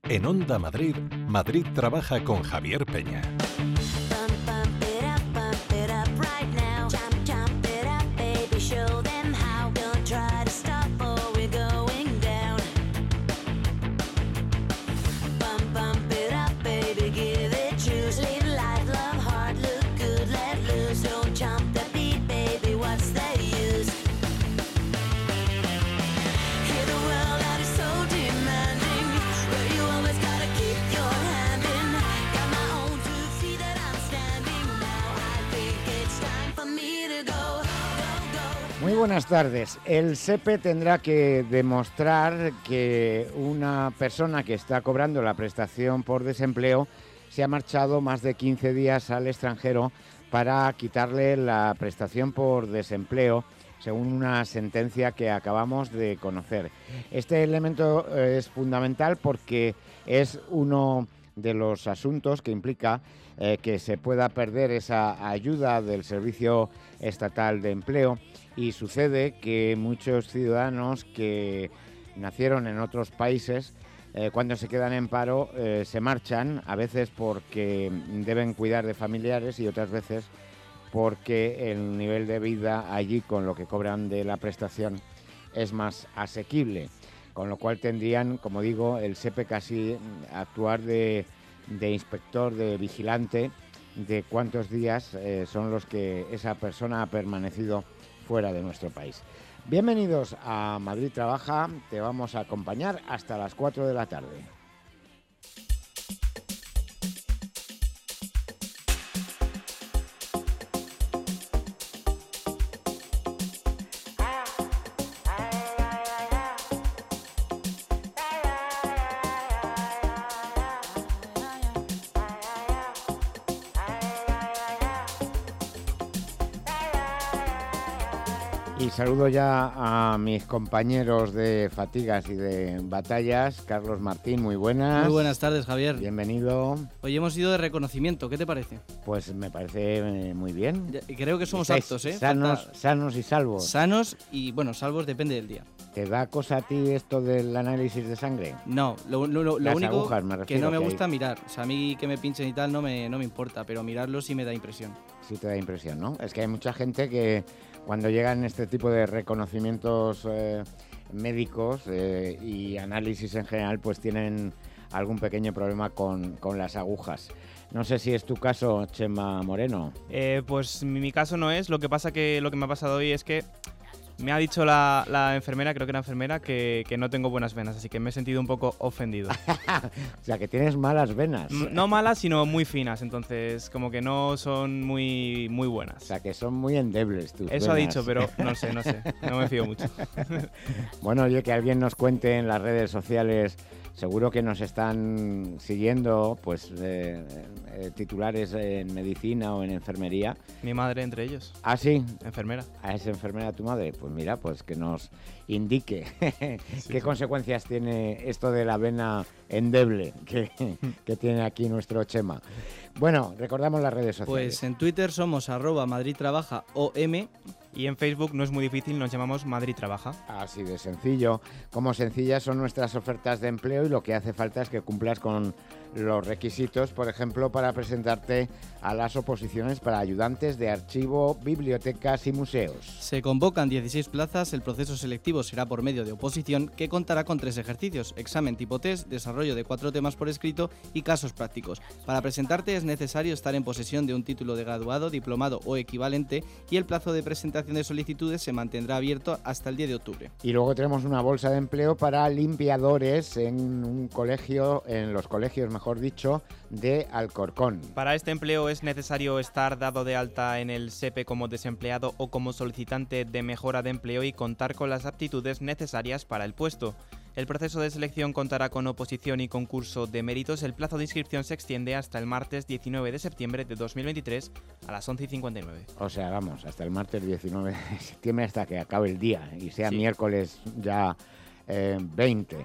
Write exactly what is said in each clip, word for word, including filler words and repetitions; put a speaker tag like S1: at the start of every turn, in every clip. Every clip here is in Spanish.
S1: En Onda Madrid, Madrid trabaja con Javier Peña.
S2: Muy buenas tardes. El SEPE tendrá que demostrar que una persona que está cobrando la prestación por desempleo se ha marchado más de quince días al extranjero para quitarle la prestación por desempleo, según una sentencia que acabamos de conocer. Este elemento es fundamental porque es uno de los asuntos que implica eh, que se pueda perder esa ayuda del Servicio Estatal de Empleo. Y sucede que muchos ciudadanos que nacieron en otros países, eh, cuando se quedan en paro, eh, se marchan, a veces porque deben cuidar de familiares y otras veces porque el nivel de vida allí con lo que cobran de la prestación es más asequible. Con lo cual tendrían, como digo, el SEPE casi actuar de, de inspector, de vigilante de cuántos días eh, son los que esa persona ha permanecido fuera de nuestro país. Bienvenidos a Madrid Trabaja, te vamos a acompañar hasta las cuatro de la tarde. Y saludo ya a mis compañeros de fatigas y de batallas. Carlos Martín, muy buenas.
S3: Muy buenas tardes, Javier.
S2: Bienvenido.
S3: Hoy hemos ido de reconocimiento, ¿qué te parece?
S2: Pues me parece eh, muy bien.
S3: Ya, creo que somos
S2: Estáis
S3: aptos, ¿eh?
S2: Sanos,
S3: Falta...
S2: sanos y salvos.
S3: Sanos y, bueno, salvos depende del día.
S2: ¿Te da cosa a ti esto del análisis de sangre?
S3: No, lo, lo, lo, lo único
S2: agujas, me
S3: que no me
S2: que
S3: gusta
S2: hay...
S3: mirar. O sea, a mí que me pinchen y tal no me, no me importa, pero mirarlo sí me da impresión.
S2: Sí te da impresión, ¿no? Es que hay mucha gente que cuando llegan este tipo de reconocimientos eh, médicos eh, y análisis en general, pues tienen algún pequeño problema con, con las agujas. No sé si es tu caso, Chema Moreno.
S4: Eh, pues mi, mi caso no es. Lo que pasa que lo que me ha pasado hoy es que me ha dicho la, la enfermera, creo que era enfermera, que, que no tengo buenas venas, así que me he sentido un poco ofendido.
S2: O sea, que tienes malas venas.
S4: M- no malas, sino muy finas, entonces como que no son muy, muy buenas.
S2: O sea, que son muy endebles tus
S4: Eso
S2: venas.
S4: ha dicho, pero no sé, no sé, no me fío mucho.
S2: Bueno, oye, que alguien nos cuente en las redes sociales, seguro que nos están siguiendo, pues, eh, eh, titulares en medicina o en enfermería.
S4: Mi madre entre ellos.
S2: ¿Ah, sí?
S4: Enfermera.
S2: ¿Ah, es enfermera tu madre? Pues mira, pues que nos indique
S4: Sí,
S2: qué
S4: sí.
S2: consecuencias tiene esto de la vena endeble que, que tiene aquí nuestro Chema. Bueno, recordamos las redes sociales.
S3: Pues en Twitter somos arroba Madrid Trabaja O M.
S4: Y en Facebook no es muy difícil, nos llamamos Madrid Trabaja.
S2: Así de sencillo. Como sencillas son nuestras ofertas de empleo y lo que hace falta es que cumplas con los requisitos, por ejemplo, para presentarte a las oposiciones para ayudantes de archivo, bibliotecas y museos.
S3: Se convocan dieciséis plazas, el proceso selectivo será por medio de oposición que contará con tres ejercicios, examen tipo test, desarrollo de cuatro temas por escrito y casos prácticos. Para presentarte es necesario estar en posesión de un título de graduado, diplomado o equivalente y el plazo de presentación de solicitudes se mantendrá abierto hasta el diez de octubre.
S2: Y luego tenemos una bolsa de empleo para limpiadores en un colegio, en los colegios, mejor dicho, de Alcorcón.
S4: Para este empleo es necesario estar dado de alta en el SEPE como desempleado o como solicitante de mejora de empleo y contar con las aptitudes necesarias para el puesto. El proceso de selección contará con oposición y concurso de méritos. El plazo de inscripción se extiende hasta el martes diecinueve de septiembre de dos mil veintitrés a las once y cincuenta y nueve.
S2: O sea, vamos, hasta el martes diecinueve de septiembre hasta que acabe el día y sea
S4: Sí.
S2: miércoles ya eh, veinte.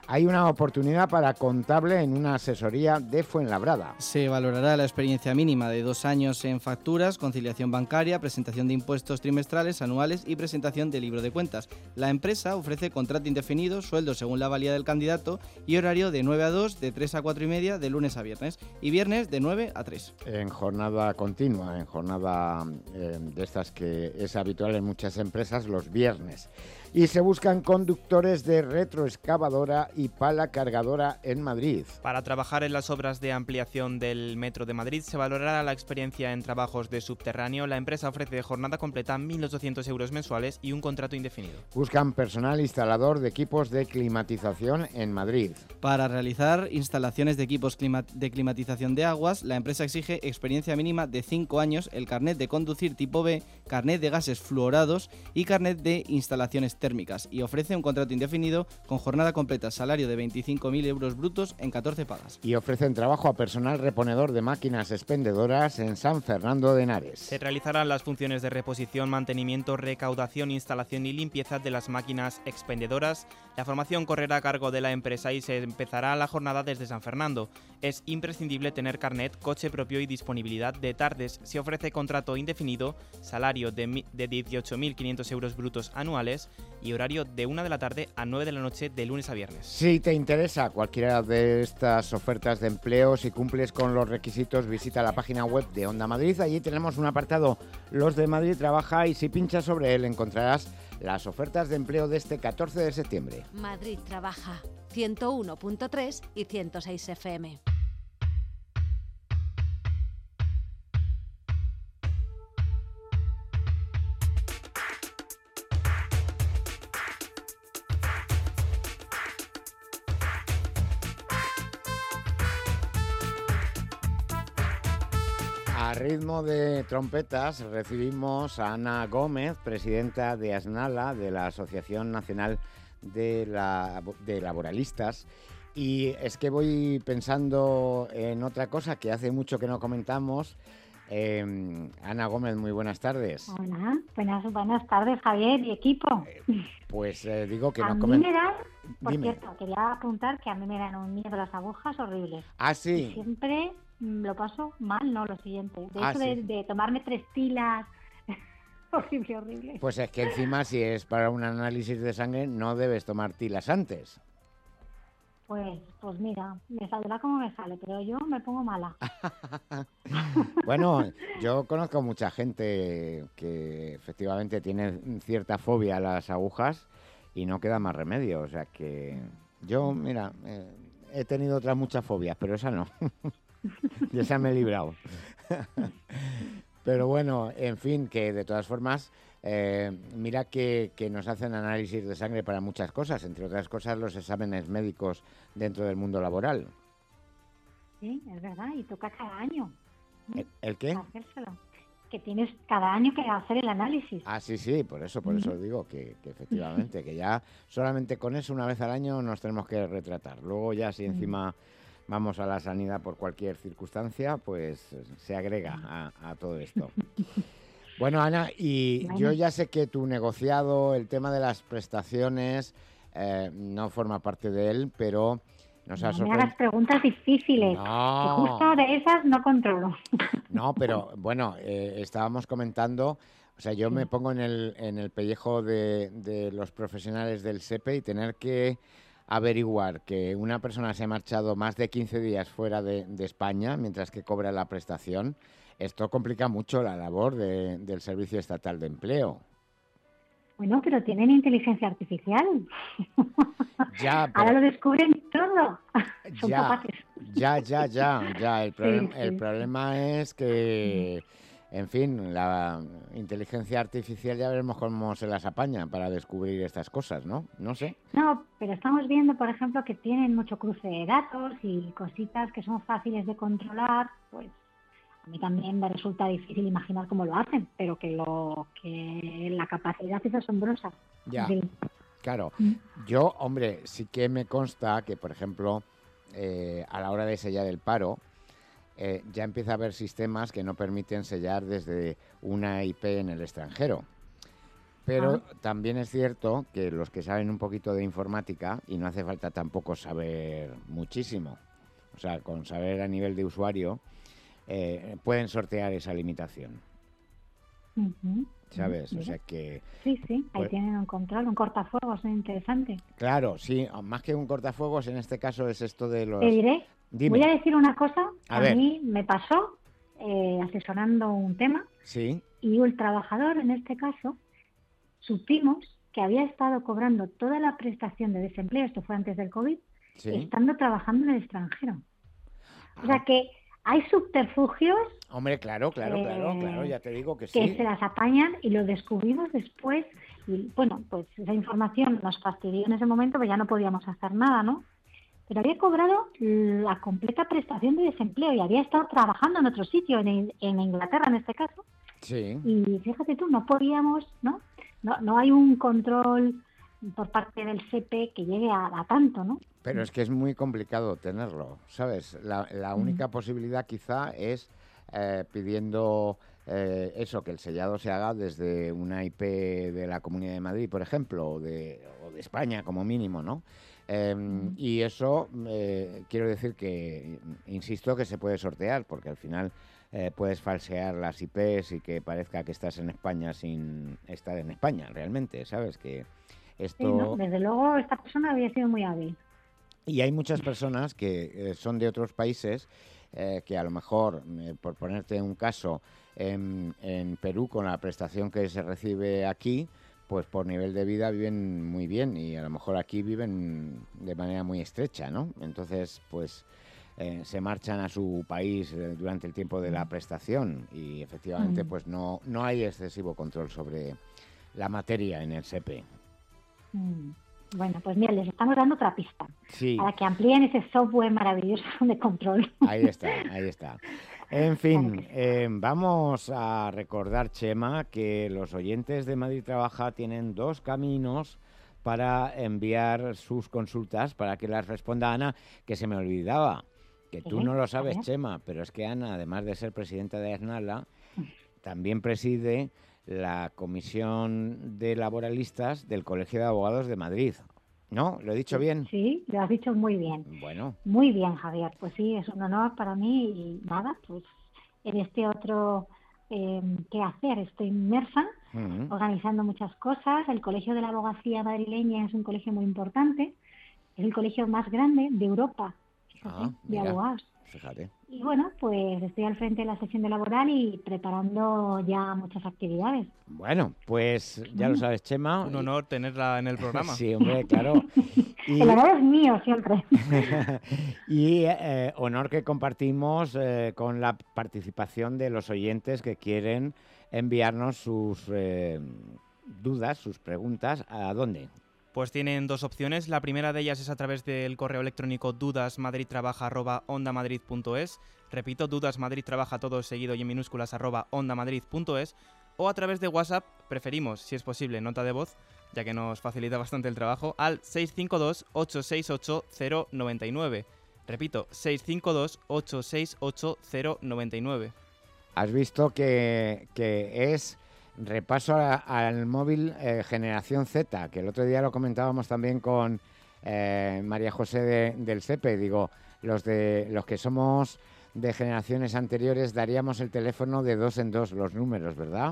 S2: Hay una oportunidad para contable en una asesoría de Fuenlabrada.
S3: Se valorará la experiencia mínima de dos años en facturas, conciliación bancaria, presentación de impuestos trimestrales, anuales y presentación de libro de cuentas. La empresa ofrece contrato indefinido, sueldo según la valía del candidato y horario de nueve a dos, de tres a cuatro y media, de lunes a viernes, y viernes de nueve a tres.
S2: En jornada continua, en jornada eh, de estas que es habitual en muchas empresas los viernes. Y se buscan conductores de retroexcavadora y pala cargadora en Madrid.
S4: Para trabajar en las obras de ampliación del Metro de Madrid se valorará la experiencia en trabajos de subterráneo. La empresa ofrece jornada completa, mil ochocientos euros mensuales y un contrato indefinido.
S2: Buscan personal instalador de equipos de climatización en Madrid.
S3: Para realizar instalaciones de equipos clima- de climatización de aguas, la empresa exige experiencia mínima de cinco años, el carnet de conducir tipo B, carnet de gases fluorados y carnet de instalaciones térmicas, y ofrece un contrato indefinido con jornada completa, salario de veinticinco mil euros brutos en catorce pagas.
S2: Y ofrecen trabajo a personal reponedor de máquinas expendedoras en San Fernando de Henares.
S4: Se realizarán las funciones de reposición, mantenimiento, recaudación, instalación y limpieza de las máquinas expendedoras. La formación correrá a cargo de la empresa y se empezará la jornada desde San Fernando. Es imprescindible tener carnet, coche propio y disponibilidad de tardes. Se ofrece contrato indefinido, salario de, de dieciocho mil quinientos euros brutos anuales y horario de una de la tarde a nueve de la noche de lunes a viernes.
S2: Si te interesa cualquiera de estas ofertas de empleo, si cumples con los requisitos, visita la página web de Onda Madrid. Allí tenemos un apartado, Los de Madrid Trabaja, y si pinchas sobre él encontrarás las ofertas de empleo de este catorce de septiembre.
S5: Madrid Trabaja, ciento uno punto tres y ciento seis F M.
S2: A ritmo de trompetas recibimos a Ana Gómez, presidenta de ASNALA, de la Asociación Nacional de, la, de Laboralistas. Y es que voy pensando en otra cosa que hace mucho que no comentamos. Eh, Ana Gómez, muy buenas tardes.
S6: Hola, buenas, buenas tardes, Javier y equipo.
S2: Eh, pues eh, digo que
S6: a
S2: no
S6: mí
S2: comentamos.
S6: me dan, por
S2: Dime.
S6: cierto, quería apuntar que a mí me dan un miedo las agujas horribles.
S2: Ah,
S6: Y
S2: sí.
S6: siempre mm, lo paso mal, ¿no? Lo siguiente. De
S2: Ah,
S6: eso
S2: sí.
S6: de, de tomarme tres tilas. horrible, horrible.
S2: Pues es que encima, si es para un análisis de sangre, no debes tomar tilas antes.
S6: Pues, pues mira, me saldrá como me sale, pero yo me pongo mala.
S2: Bueno, yo conozco mucha gente que efectivamente tiene cierta fobia a las agujas y no queda más remedio. O sea que yo, mira, eh, he tenido otras muchas fobias, pero esa no. Y esa me he librado. Pero bueno, en fin, que de todas formas, eh, mira que, que nos hacen análisis de sangre para muchas cosas, entre otras cosas los exámenes médicos dentro del mundo laboral.
S6: Sí, es verdad, y toca cada año.
S2: ¿El, el qué?
S6: Hacérselo. Que tienes cada año que hacer el análisis.
S2: Ah, sí, sí, por eso, por eso digo que, que efectivamente, que ya solamente con eso una vez al año nos tenemos que retratar. Luego ya si encima vamos a la sanidad por cualquier circunstancia, pues se agrega a, a todo esto. Bueno, Ana, y
S6: Bueno.
S2: yo ya sé que tu negociado, el tema de las prestaciones, eh, no forma parte de él, pero nos ha
S6: No me
S2: sorprendido.
S6: hagas preguntas difíciles.
S2: No.
S6: Que justo de esas no controlo.
S2: No, pero bueno, eh, estábamos comentando, o sea, yo me pongo en el, en el pellejo de, de los profesionales del SEPE y tener que averiguar que una persona se ha marchado más de quince días fuera de, de España mientras que cobra la prestación, esto complica mucho la labor de- del Servicio Estatal de Empleo.
S6: Bueno, pero tienen inteligencia artificial.
S2: Ya,
S6: Ahora
S2: pero-
S6: lo descubren todo. Son
S2: ya,
S6: capaces.
S2: ya, ya, ya, ya. El, problem-
S6: Sí,
S2: el
S6: sí.
S2: problema es que, en fin, la inteligencia artificial ya veremos cómo se las apaña para descubrir estas cosas, ¿no? No sé.
S6: No, pero estamos viendo, por ejemplo, que tienen mucho cruce de datos y cositas que son fáciles de controlar. Pues a mí también me resulta difícil imaginar cómo lo hacen, pero que lo que la capacidad es asombrosa.
S2: Ya.
S6: Sí.
S2: Claro,
S6: Mm.
S2: yo, hombre, sí que me consta que, por ejemplo, eh, a la hora de sellar el paro, eh, ya empieza a haber sistemas que no permiten sellar desde una I P en el extranjero. Pero
S6: Ah.
S2: también es cierto que los que saben un poquito de informática, y no hace falta tampoco saber muchísimo, o sea, con saber a nivel de usuario, eh, pueden sortear esa limitación,
S6: Ujú.
S2: ¿sabes?
S6: Mira.
S2: O sea que,
S6: Sí, sí, ahí
S2: pues-
S6: tienen un control, un cortafuegos, es interesante.
S2: claro, sí, más que un cortafuegos, en este caso es esto de los...
S6: Te diré,
S2: Dime.
S6: voy a decir una cosa que
S2: A
S6: a,
S2: ver.
S6: mí me pasó eh, asesorando un tema
S2: Sí,
S6: y el trabajador, en este caso, supimos que había estado cobrando toda la prestación de desempleo, esto fue antes del COVID,
S2: sí.
S6: estando trabajando en el extranjero.
S2: Ah,
S6: O sea que hay subterfugios
S2: hombre, claro, claro, claro,
S6: eh,
S2: claro, ya te digo que
S6: que
S2: sí.
S6: se las apañan y lo descubrimos después. Y bueno, pues esa información nos fastidió en ese momento, pues ya no podíamos hacer nada, ¿no? Pero había cobrado la completa prestación de desempleo y había estado trabajando en otro sitio, en, en Inglaterra en este caso.
S2: Sí.
S6: Y fíjate tú, no podíamos, ¿no? No, no hay un control por parte del S E P E que llegue a, a tanto, ¿no?
S2: Pero es que es muy complicado tenerlo, ¿sabes? La, la única
S6: Mm.
S2: posibilidad quizá es eh, pidiendo eh, eso, que el sellado se haga desde una I P de la Comunidad de Madrid, por ejemplo, o de, o de España como mínimo, ¿no? Eh,
S6: Mm.
S2: Y eso, eh, quiero decir que, insisto, que se puede sortear, porque al final eh, puedes falsear las I Pes y que parezca que estás en España sin estar en España, realmente, ¿sabes? Que esto...
S6: Sí, ¿no? Desde luego esta persona había sido muy hábil.
S2: Y hay muchas personas que eh, son de otros países eh, que a lo mejor, eh, por ponerte un caso, en, en Perú con la prestación que se recibe aquí, pues por nivel de vida viven muy bien y a lo mejor aquí viven de manera muy estrecha, ¿no? Entonces, pues eh, se marchan a su país eh, durante el tiempo de la prestación y efectivamente
S6: Mm.
S2: pues no, no hay excesivo control sobre la materia en el S E P E.
S6: Mm. Bueno, pues mira, les estamos dando otra pista
S2: Sí.
S6: para que amplíen ese software maravilloso de control.
S2: Ahí está, ahí está. En fin, eh, vamos a recordar, Chema, que los oyentes de Madrid Trabaja tienen dos caminos para enviar sus consultas para que las responda Ana, que se me olvidaba, que tú
S6: Sí,
S2: no lo
S6: a
S2: sabes,
S6: ver.
S2: Chema, pero es que Ana, además de ser presidenta de AERNALA, también preside la Comisión de Laboralistas del Colegio de Abogados de Madrid. ¿No? ¿Lo he dicho bien?
S6: Sí, lo has dicho muy bien.
S2: Bueno,
S6: Muy bien, Javier. Pues sí, es un honor para mí y nada, pues en este otro eh, qué hacer. Estoy inmersa,
S2: mm,
S6: organizando muchas cosas. El Colegio de la Abogacía madrileña es un colegio muy importante. Es el colegio más grande de Europa, fíjate,
S2: Ah,
S6: de
S2: mira.
S6: abogados.
S2: fíjate.
S6: Y bueno, pues estoy al frente de la sección de laboral y preparando ya muchas actividades.
S2: Bueno, pues ya lo
S6: Mm.
S2: sabes, Chema.
S4: Un honor tenerla en el programa.
S2: Sí, hombre, claro. Y,
S6: El honor es mío siempre.
S2: y, eh, honor que compartimos eh, con la participación de los oyentes que quieren enviarnos sus eh, dudas, sus preguntas. ¿A dónde?
S4: Pues tienen dos opciones. La primera de ellas es a través del correo electrónico dudasmadridtrabaja arroba ondamadrid punto es. Repito, dudasmadridtrabaja todo seguido y en minúsculas arroba ondamadrid punto es. O a través de WhatsApp, preferimos, si es posible, nota de voz, ya que nos facilita bastante el trabajo, al seis cinco dos, ocho seis ocho, cero nueve nueve. Repito, seis cinco dos, ocho seis ocho, cero nueve nueve.
S2: Has visto que, que es repaso a- al móvil eh, generación Z, que el otro día lo comentábamos también con eh, María José de- del S E P E. Digo, los, de, los que somos de generaciones anteriores daríamos el teléfono de dos en dos, los números, ¿verdad?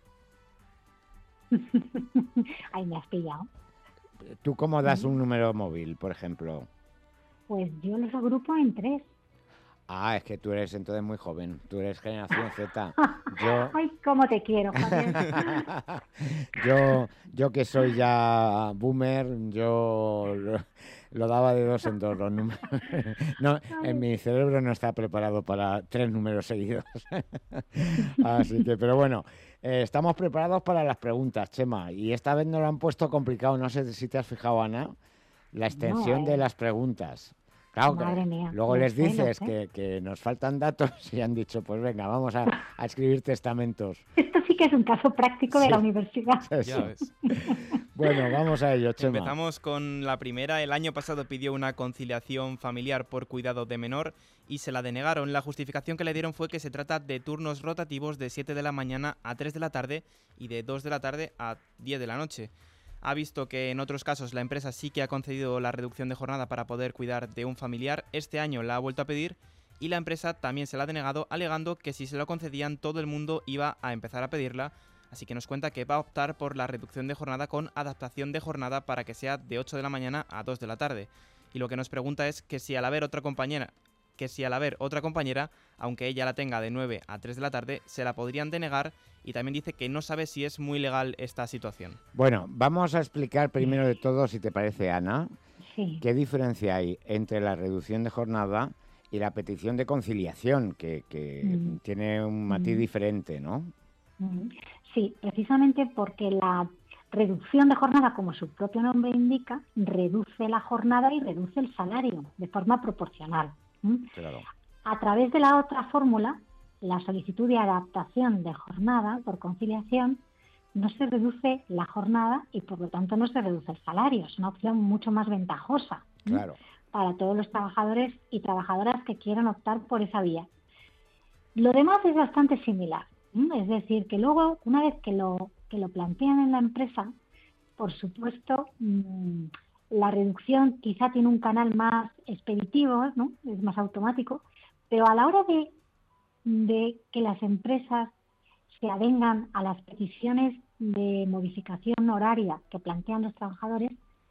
S6: Ahí me has pillado.
S2: ¿Tú cómo das un número móvil, por ejemplo?
S6: Pues yo los agrupo en tres.
S2: Ah, es que tú eres entonces muy joven, tú eres generación Z. Yo,
S6: Ay, cómo te quiero, Javier.
S2: yo, yo que soy ya boomer, yo lo, lo daba de dos en dos los números. No, en mi cerebro no está preparado para tres números seguidos. Así que, pero bueno, eh, estamos preparados para las preguntas, Chema. Y esta vez nos lo han puesto complicado. No sé si te has fijado, Ana, la extensión
S6: No, eh.
S2: de las preguntas. Claro, que
S6: Madre mía,
S2: luego
S6: lo
S2: les
S6: sé, lo
S2: dices
S6: sé.
S2: que, que nos faltan datos y han dicho, pues venga, vamos a, a escribir testamentos.
S6: Esto sí sí que es un caso práctico de
S2: Sí.
S6: la universidad.
S4: Ya ves.
S2: Bueno, vamos a ello, Chema.
S4: Empezamos con la primera. El año pasado pidió una conciliación familiar por cuidado de menor y se la denegaron. La justificación que le dieron fue que se trata de turnos rotativos de siete de la mañana a tres de la tarde y de dos de la tarde a diez de la noche. Ha visto que en otros casos la empresa sí que ha concedido la reducción de jornada para poder cuidar de un familiar. Este año la ha vuelto a pedir y la empresa también se la ha denegado, alegando que si se lo concedían todo el mundo iba a empezar a pedirla. Así que nos cuenta que va a optar por la reducción de jornada con adaptación de jornada para que sea de ocho de la mañana a dos de la tarde. Y lo que nos pregunta es que si al haber otra compañera, que si al haber otra compañera, aunque ella la tenga de nueve a tres de la tarde, se la podrían denegar, y también dice que no sabe si es muy legal esta situación.
S2: Bueno, vamos a explicar primero de todo, si te parece, Ana,
S6: Sí.
S2: qué diferencia hay entre la reducción de jornada y la petición de conciliación, que, que
S6: Mm.
S2: tiene un matiz
S6: Mm.
S2: diferente, ¿no?
S6: Mm, Sí, precisamente porque la reducción de jornada, como su propio nombre indica, reduce la jornada y reduce el salario de forma proporcional. ¿m?
S2: Claro.
S6: A través de la otra fórmula, la solicitud de adaptación de jornada por conciliación, no se reduce la jornada y por lo tanto no se reduce el salario. Es una opción mucho más ventajosa, ¿m?
S2: Claro.
S6: para todos los trabajadores y trabajadoras que quieran optar por esa vía. Lo demás es bastante similar. ¿m? Es decir, que luego, una vez que lo, que lo plantean en la empresa, por supuesto, mmm, la reducción quizá tiene un canal más expeditivo, ¿no? Es más automático, pero a la hora de, de que las empresas se avengan a las peticiones de modificación horaria que plantean los trabajadores,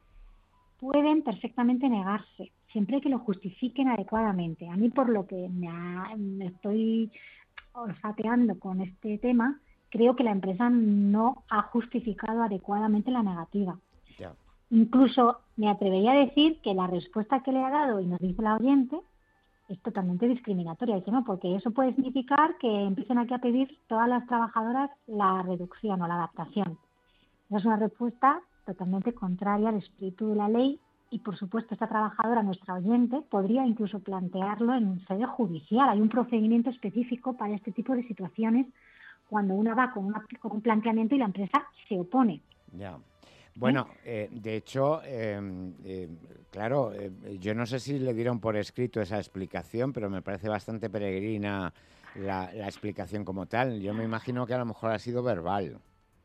S6: pueden perfectamente negarse, siempre que lo justifiquen adecuadamente. A mí, por lo que me, ha, me estoy olfateando con este tema, creo que la empresa no ha justificado adecuadamente la negativa.
S2: Ya.
S6: Incluso me atrevería a decir que la respuesta que le ha dado, y nos dice la oyente, es totalmente discriminatoria. Dice, no, porque eso puede significar que empiecen aquí a pedir todas las trabajadoras la reducción o la adaptación. Esa es una respuesta totalmente contraria al espíritu de la ley y, por supuesto, esta trabajadora, nuestra oyente, podría incluso plantearlo en sede judicial. Hay un procedimiento específico para este tipo de situaciones cuando una va con, una, con un planteamiento y la empresa se opone.
S2: Ya. Bueno, eh, de hecho, eh, eh, claro, eh, yo no sé si le dieron por escrito esa explicación, pero me parece bastante peregrina la, la explicación como tal. Yo me imagino que a lo mejor ha sido verbal.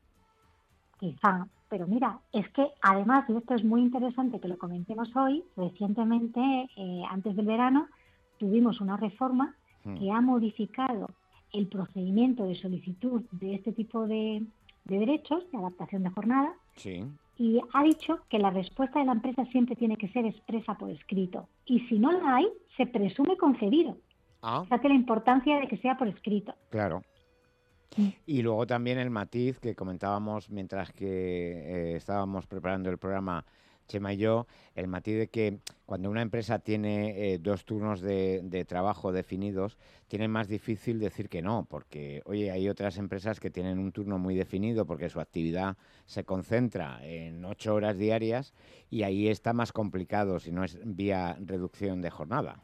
S6: Quizá, pero mira, es que además, y esto es muy interesante que lo comentemos hoy, recientemente, eh, antes del verano, tuvimos una reforma hmm. que ha modificado el procedimiento de solicitud de este tipo de, de derechos, de adaptación de jornada,
S2: sí.
S6: y ha dicho que la respuesta de la empresa siempre tiene que ser expresa por escrito. Y si no la hay, se presume concedido.
S2: Ah.
S6: Fíjate la importancia de que sea por escrito.
S2: Claro. Y luego también el matiz que comentábamos mientras que eh, estábamos preparando el programa, Chema y yo, el matiz de que cuando una empresa tiene eh, dos turnos de, de trabajo definidos, tiene más difícil decir que no, porque, oye, hay otras empresas que tienen un turno muy definido porque su actividad se concentra en ocho horas diarias y ahí está más complicado si no es vía reducción de jornada.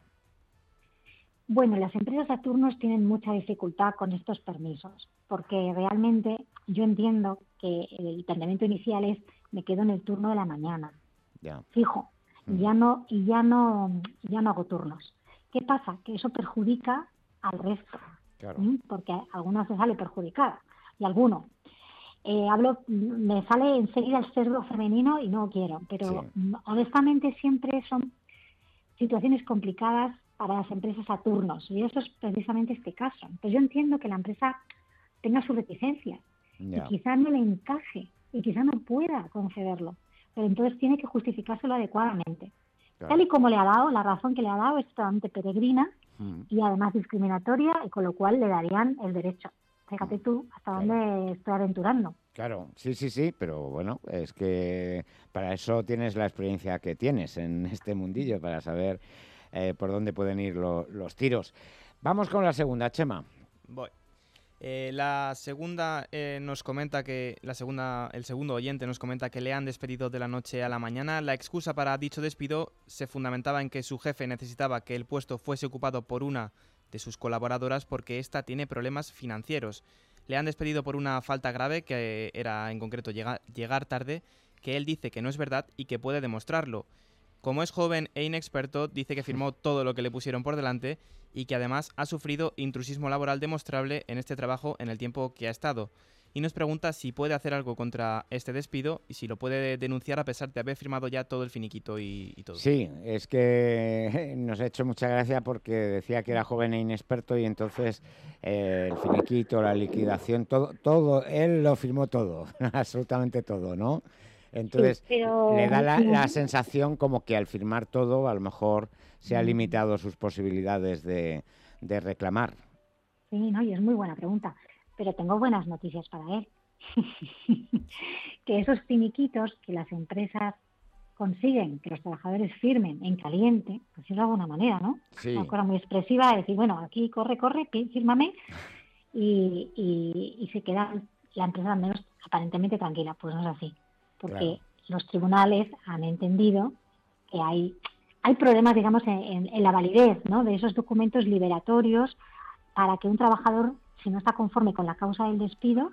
S6: Bueno, las empresas a turnos tienen mucha dificultad con estos permisos, porque realmente yo entiendo que el planteamiento inicial es me quedo en el turno de la mañana,
S2: ya.
S6: fijo, y ya no, y ya no, ya no hago turnos. ¿Qué pasa? Que eso perjudica al resto,
S2: claro.
S6: ¿sí? Porque a algunas se sale perjudicada y a alguno. Eh, hablo, me sale enseguida el cerdo femenino y no quiero, pero sí. honestamente siempre son situaciones complicadas para las empresas a turnos, y eso es precisamente este caso. Entonces yo entiendo que la empresa tenga sus reticencias, yeah. y quizás no le encaje, y quizás no pueda concederlo, pero entonces tiene que justificárselo adecuadamente. Claro. Tal y como le ha dado, la razón que le ha dado es totalmente peregrina, mm. y además discriminatoria, y con lo cual le darían el derecho. Fíjate tú hasta claro. dónde estoy aventurando.
S2: Claro, sí, sí, sí, pero bueno, es que para eso tienes la experiencia que tienes en este mundillo, para saber Eh, por dónde pueden ir lo, los tiros. Vamos con la segunda, Chema.
S4: Voy. Eh, la segunda eh, nos comenta que la segunda, el segundo oyente nos comenta que le han despedido de la noche a la mañana. La excusa para dicho despido se fundamentaba en que su jefe necesitaba que el puesto fuese ocupado por una de sus colaboradoras porque ésta tiene problemas financieros. Le han despedido por una falta grave, que era en concreto llegar, llegar tarde, que él dice que no es verdad y que puede demostrarlo. Como es joven e inexperto, dice que firmó todo lo que le pusieron por delante y que además ha sufrido intrusismo laboral demostrable en este trabajo en el tiempo que ha estado. Y nos pregunta si puede hacer algo contra este despido y si lo puede denunciar a pesar de haber firmado ya todo el finiquito y, y todo.
S2: Sí, es que nos ha hecho mucha gracia porque decía que era joven e inexperto y entonces eh, el finiquito, la liquidación, todo, todo, él lo firmó todo, absolutamente todo, ¿no? Entonces,
S6: sí, pero...
S2: le da la, la sensación como que al firmar todo, a lo mejor se ha limitado sus posibilidades de, de reclamar.
S6: Sí, no, y es muy buena pregunta, pero tengo buenas noticias para él. Que esos finiquitos que las empresas consiguen que los trabajadores firmen en caliente, por decirlo de alguna manera, ¿no?
S2: Sí.
S6: Una cosa muy expresiva de decir, bueno, aquí corre, corre, fírmame, y, y, y se queda la empresa al menos aparentemente tranquila. Pues no es así. Porque claro, los tribunales han entendido que hay, hay problemas, digamos, en, en, en la validez, ¿no?, de esos documentos liberatorios para que un trabajador, si no está conforme con la causa del despido,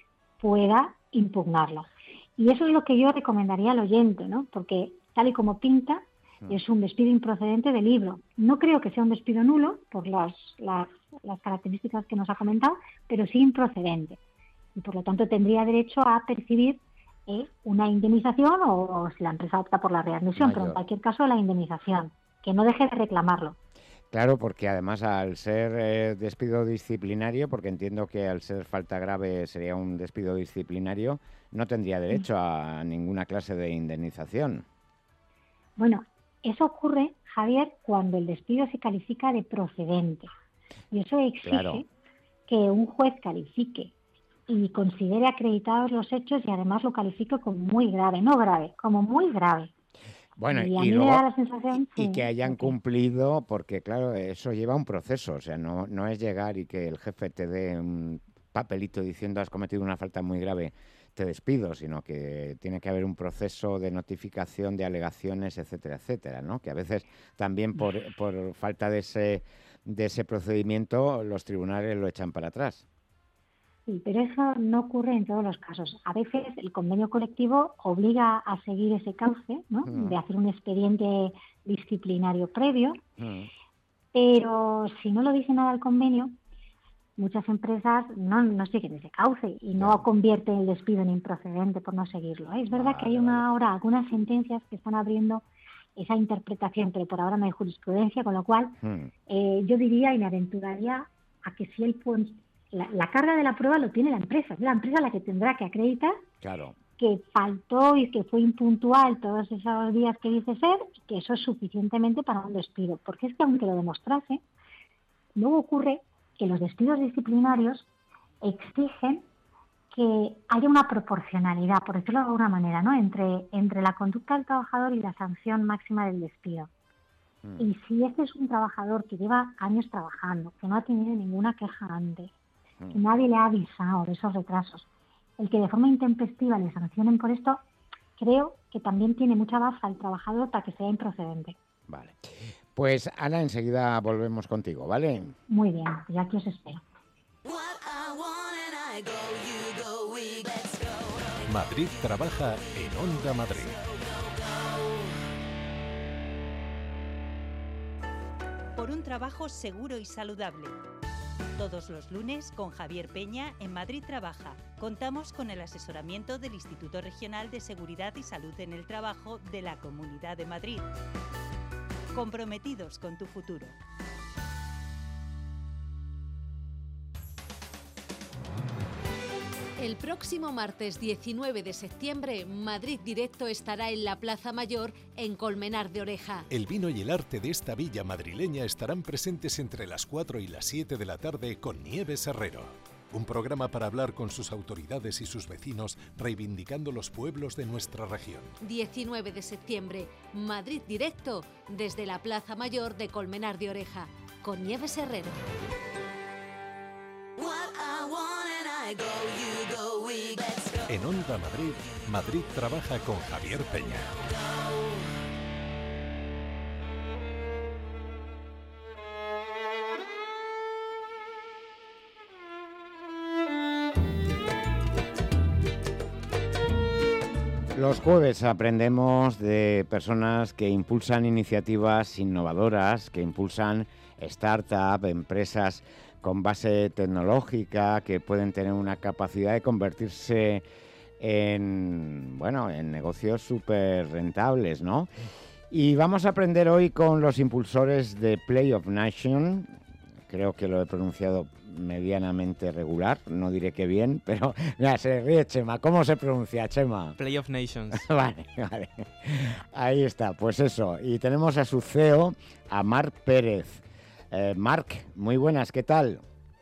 S6: pueda impugnarlo. Y eso es lo que yo recomendaría al oyente, ¿no?, porque tal y como pinta, es un despido improcedente de libro. No creo que sea un despido nulo, por las, las, las características que nos ha comentado, pero sí improcedente. Y por lo tanto tendría derecho a percibir ¿Eh? una indemnización o, o si la empresa opta por la readmisión, Mayor. Pero en cualquier caso la indemnización, que no deje de reclamarlo.
S2: Claro, porque además al ser eh, despido disciplinario, porque entiendo que al ser falta grave sería un despido disciplinario, no tendría derecho a ninguna clase de indemnización.
S6: Bueno, eso ocurre, Javier, cuando el despido se califica de procedente. Y eso exige claro. que un juez califique y considere acreditados los hechos y además lo califique como muy grave, no grave, como muy grave.
S2: Bueno, y,
S6: y, a
S2: y
S6: mí
S2: luego,
S6: me da la sensación,
S2: y,
S6: sí,
S2: y que hayan
S6: okay.
S2: cumplido, porque claro, eso lleva un proceso, o sea, no, no es llegar y que el jefe te dé un papelito diciendo has cometido una falta muy grave, te despido, sino que tiene que haber un proceso de notificación de alegaciones, etcétera, etcétera, ¿no? Que a veces también por, por falta de ese, de ese procedimiento los tribunales lo echan para atrás.
S6: Sí, pero eso no ocurre en todos los casos. A veces el convenio colectivo obliga a seguir ese cauce, ¿no?, mm. de hacer un expediente disciplinario previo, mm. pero si no lo dice nada el convenio, muchas empresas no, no siguen ese cauce y no claro. convierten el despido en improcedente por no seguirlo. ¿eh? Es verdad vale, que hay una vale. ahora algunas sentencias que están abriendo esa interpretación, pero por ahora no hay jurisprudencia, con lo cual mm. eh, yo diría y me aventuraría a que si él puede... La, la carga de la prueba lo tiene la empresa, es la empresa la que tendrá que acreditar
S2: claro.
S6: que faltó y que fue impuntual todos esos días que dice ser, y que eso es suficientemente para un despido. Porque es que aunque lo demostrase, luego ocurre que los despidos disciplinarios exigen que haya una proporcionalidad, por decirlo de alguna manera, ¿no?, entre, entre la conducta del trabajador y la sanción máxima del despido. Mm. Y si este es un trabajador que lleva años trabajando, que no ha tenido ninguna queja antes, que nadie le ha avisado de esos retrasos, el que de forma intempestiva le sancionen por esto, creo que también tiene mucha baza al trabajador para que sea improcedente.
S2: Vale. Pues Ana, enseguida volvemos contigo, ¿vale?
S6: Muy bien, ya aquí os espero.
S1: Madrid trabaja en Onda Madrid.
S7: Por un trabajo seguro y saludable. Todos los lunes con Javier Peña en Madrid Trabaja. Contamos con el asesoramiento del Instituto Regional de Seguridad y Salud en el Trabajo de la Comunidad de Madrid. Comprometidos con tu futuro.
S5: El próximo martes diecinueve de septiembre, Madrid Directo estará en la Plaza Mayor, en Colmenar de Oreja.
S1: El vino y el arte de esta villa madrileña estarán presentes entre las cuatro y las siete de la tarde con Nieves Herrero. Un programa para hablar con sus autoridades y sus vecinos, reivindicando los pueblos de nuestra región.
S5: diecinueve de septiembre, Madrid Directo, desde la Plaza Mayor de Colmenar de Oreja, con Nieves Herrero.
S1: En Onda Madrid, Madrid trabaja con Javier Peña.
S2: Los jueves aprendemos de personas que impulsan iniciativas innovadoras, que impulsan startups, empresas con base tecnológica, que pueden tener una capacidad de convertirse en, bueno, en negocios súper rentables, ¿no? Y vamos a aprender hoy con los impulsores de Play of Nations. Creo que lo he pronunciado medianamente regular, no diré que bien, pero mira, se ríe Chema. ¿Cómo se pronuncia, Chema?
S4: Play of Nations.
S2: Vale, vale. Ahí está, pues eso. Y tenemos a su C E O, a Marc Pérez. Eh, Marc, muy buenas, ¿qué tal?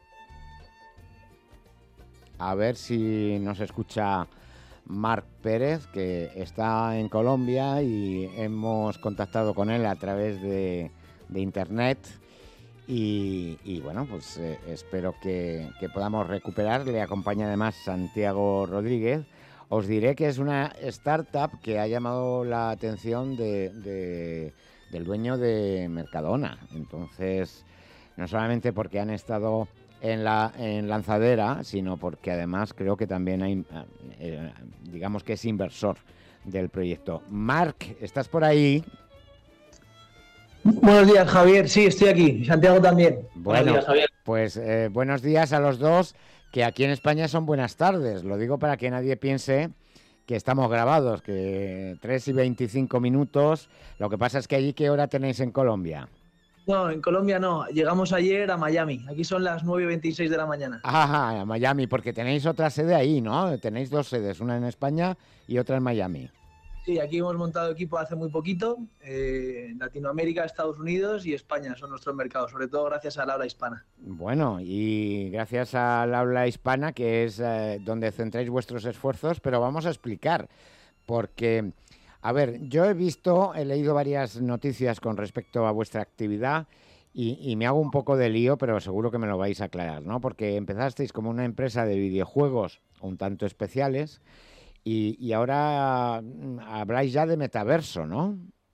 S2: A ver si nos escucha Marc Pérez, que está en Colombia y hemos contactado con él a través de, de internet. Y, y bueno, pues eh, espero que, que podamos recuperar. Le acompaña además Santiago Rodríguez. Os diré que es una startup que ha llamado la atención de, de, del dueño de Mercadona. Entonces, no solamente porque han estado en la en lanzadera, sino porque además creo que también hay, eh, digamos que es inversor del proyecto. Marc, ¿estás por ahí?
S8: Buenos días, Javier. Sí, estoy aquí. Santiago también.
S2: Bueno,
S8: buenos días, Javier.
S2: Pues eh, buenos días a los dos, que aquí en España son buenas tardes. Lo digo para que nadie piense que estamos grabados, que tres y veinticinco minutos. Lo que pasa es que allí, ¿qué hora tenéis en Colombia?
S8: No, en Colombia no. Llegamos ayer a Miami. Aquí son las nueve y veintiséis de la mañana.
S2: Ajá, a Miami, porque tenéis otra sede ahí, ¿no? Tenéis dos sedes, una en España y otra en Miami.
S8: Sí, aquí hemos montado equipo hace muy poquito. Eh, Latinoamérica, Estados Unidos y España son nuestros mercados, sobre todo gracias al habla hispana.
S2: Bueno, y gracias al habla hispana, que es eh, donde centráis vuestros esfuerzos, pero vamos a explicar, porque, a ver, yo he visto, he leído varias noticias con respecto a vuestra actividad y, y me hago un poco de lío, pero seguro que me lo vais a aclarar, ¿no? Porque empezasteis como una empresa de videojuegos un tanto especiales. Y, y ahora habláis ya de metaverso, ¿no?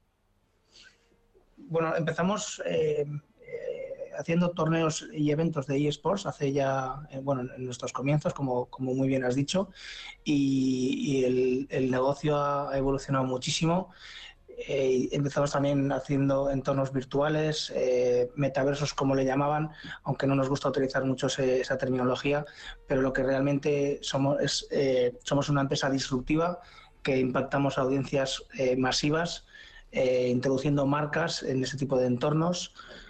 S9: Bueno, empezamos eh, eh, haciendo torneos y eventos de eSports hace ya, eh, bueno, en nuestros comienzos, como, como muy bien has dicho, y, y el, el negocio ha evolucionado muchísimo. Eh, empezamos también haciendo entornos virtuales, eh, metaversos como le llamaban, aunque no nos gusta utilizar mucho ese, esa terminología, pero lo que realmente somos es eh, somos una empresa disruptiva que impactamos a audiencias eh, masivas, eh, introduciendo marcas en ese tipo de entornos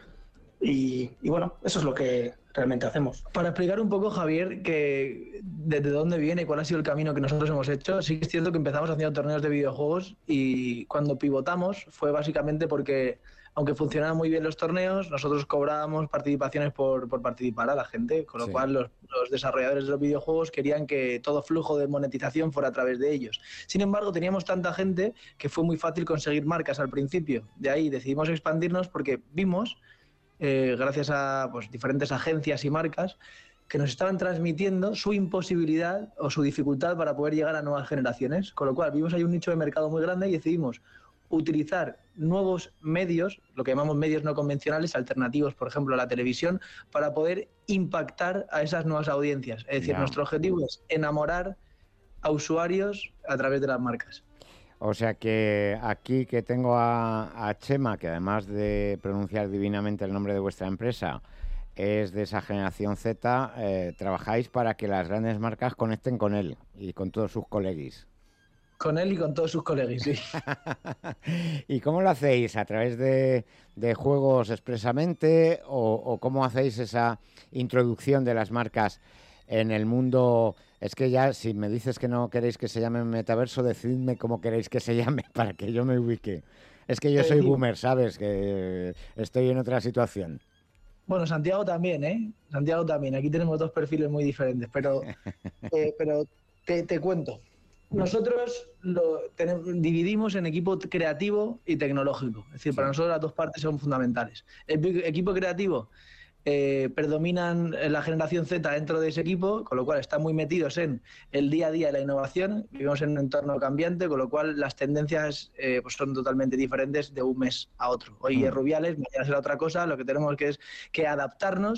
S9: y, y bueno, eso es lo que realmente hacemos.
S8: Para explicar un poco, Javier, que desde dónde viene y cuál ha sido el camino que nosotros hemos hecho, sí que es cierto que empezamos haciendo torneos de videojuegos y cuando pivotamos fue básicamente porque, aunque funcionaban muy bien los torneos, nosotros cobrábamos participaciones por, por participar a la gente, con lo sí. cual los, los desarrolladores de los videojuegos querían que todo flujo de monetización fuera a través de ellos. Sin embargo, teníamos tanta gente que fue muy fácil conseguir marcas al principio. De ahí decidimos expandirnos porque vimos Eh, gracias a pues, diferentes agencias y marcas que nos estaban transmitiendo su imposibilidad o su dificultad para poder llegar a nuevas generaciones, con lo cual vimos ahí un nicho de mercado muy grande y decidimos utilizar nuevos medios, lo que llamamos medios no convencionales, alternativos, por ejemplo, a la televisión, para poder impactar a esas nuevas audiencias. Es decir, yeah. nuestro objetivo es enamorar a usuarios a través de las marcas.
S2: O sea que aquí que tengo a, a Chema, que además de pronunciar divinamente el nombre de vuestra empresa, es de esa generación Z, eh, trabajáis para que las grandes marcas conecten con él y con todos sus coleguis.
S8: Con él y con todos sus colegas, sí.
S2: ¿Y cómo lo hacéis? ¿A través de, de juegos expresamente o, o cómo hacéis esa introducción de las marcas en el mundo? Es que ya, si me dices que no queréis que se llame metaverso, decidme cómo queréis que se llame para que yo me ubique. Es que yo soy boomer, ¿sabes? Que estoy en otra situación.
S8: Bueno, Santiago también, ¿eh? Santiago también. Aquí tenemos dos perfiles muy diferentes, pero, eh, pero te, te cuento. Nosotros lo tenemos, dividimos en equipo creativo y tecnológico. Es decir, sí. para nosotros las dos partes son fundamentales. El equipo creativo eh, predominan la generación Z dentro de ese equipo, con lo cual están muy metidos en el día a día de la innovación. Vivimos en un entorno cambiante, con lo cual las tendencias eh, pues son totalmente diferentes de un mes a otro. Hoy mm. es Rubiales, mañana será otra cosa. Lo que tenemos que es que adaptarnos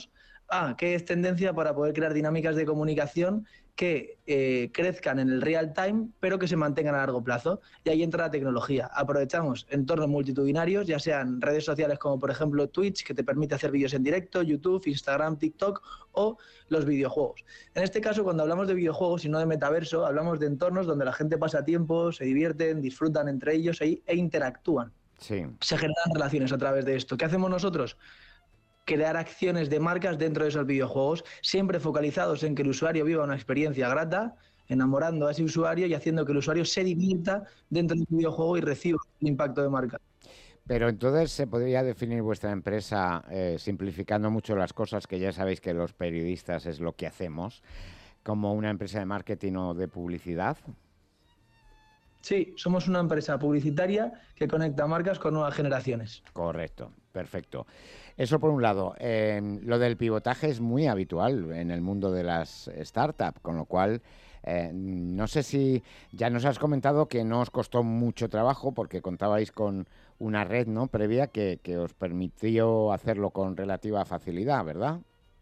S8: ah, ¿qué es tendencia para poder crear dinámicas de comunicación que eh, crezcan en el real time, pero que se mantengan a largo plazo? Y ahí entra la tecnología. Aprovechamos entornos multitudinarios, ya sean redes sociales como por ejemplo Twitch, que te permite hacer vídeos en directo, YouTube, Instagram, TikTok, o los videojuegos. En este caso, cuando hablamos de videojuegos y no de metaverso, hablamos de entornos donde la gente pasa tiempo, se divierten, disfrutan entre ellos e, e interactúan.
S2: Sí.
S8: Se generan relaciones a través de esto. ¿Qué hacemos nosotros? Crear acciones de marcas dentro de esos videojuegos, siempre focalizados en que el usuario viva una experiencia grata, enamorando a ese usuario y haciendo que el usuario se divierta dentro del videojuego y reciba el impacto de marca.
S2: Pero entonces se podría definir vuestra empresa, eh, simplificando mucho las cosas, que ya sabéis que los periodistas es lo que hacemos, como una empresa de marketing o de publicidad.
S8: Sí, somos una empresa publicitaria que conecta marcas con nuevas generaciones.
S2: Correcto, perfecto. Eso por un lado. Eh, lo del pivotaje es muy habitual en el mundo de las startups, con lo cual eh, no sé si ya nos has comentado que no os costó mucho trabajo porque contabais con una red, ¿no?, previa que, que os permitió hacerlo con relativa facilidad, ¿verdad?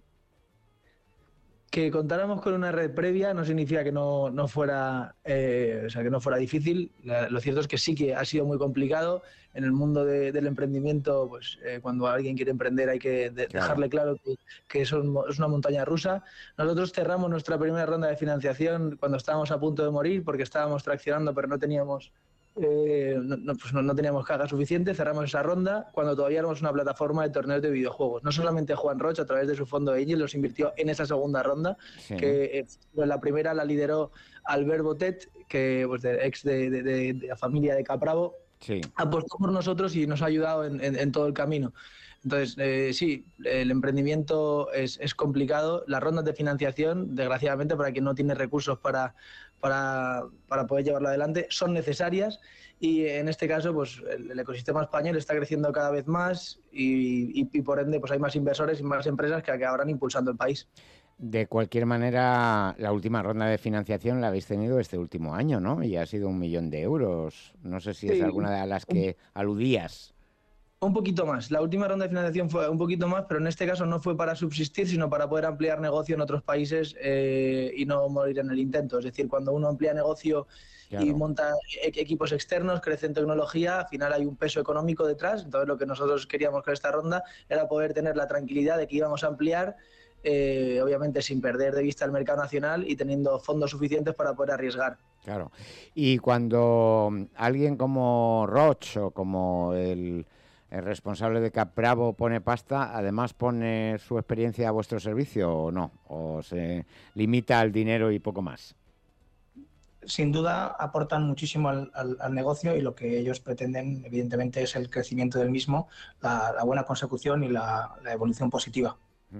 S8: Que contáramos con una red previa no significa que no, no fuera eh, o sea, que no fuera difícil. La, lo cierto es que sí que ha sido muy complicado. En el mundo de, del emprendimiento, pues eh, cuando alguien quiere emprender hay que de, claro. dejarle claro que, que eso es una montaña rusa. Nosotros cerramos nuestra primera ronda de financiación cuando estábamos a punto de morir porque estábamos traccionando pero no teníamos Eh, no, no, pues no, no teníamos caja suficiente. Cerramos esa ronda cuando todavía éramos una plataforma de torneos de videojuegos. No solamente Juan Roche, a través de su fondo Angel, los invirtió en esa segunda ronda, sí. que eh, la primera la lideró Albert Botet, que pues, de, ex de, de, de, de la familia de Capravo, sí. apostó por nosotros y nos ha ayudado en, en, en todo el camino. Entonces, eh, sí, el emprendimiento es, es complicado. Las rondas de financiación, desgraciadamente, para quien no tiene recursos para, para, para poder llevarlo adelante, son necesarias y en este caso pues el, el ecosistema español está creciendo cada vez más y, y, y por ende pues hay más inversores y más empresas que acabarán impulsando el país.
S2: De cualquier manera, la última ronda de financiación la habéis tenido este último año, ¿no? Y ha sido un millón de euros. No sé si sí. es alguna de las que aludías.
S8: Un poquito más. La última ronda de financiación fue un poquito más, pero en este caso no fue para subsistir, sino para poder ampliar negocio en otros países eh, y no morir en el intento. Es decir, cuando uno amplía negocio claro. y monta equipos externos, crece en tecnología, al final hay un peso económico detrás. Entonces lo que nosotros queríamos con esta ronda era poder tener la tranquilidad de que íbamos a ampliar, eh, obviamente sin perder de vista el mercado nacional y teniendo fondos suficientes para poder arriesgar.
S2: Claro. Y cuando alguien como Roche o como el... ¿el responsable de Capravo pone pasta, además pone su experiencia a vuestro servicio o no? ¿O se limita al dinero y poco más?
S9: Sin duda aportan muchísimo al, al, al negocio y lo que ellos pretenden, evidentemente, es el crecimiento del mismo, la, la buena consecución y la, la evolución positiva.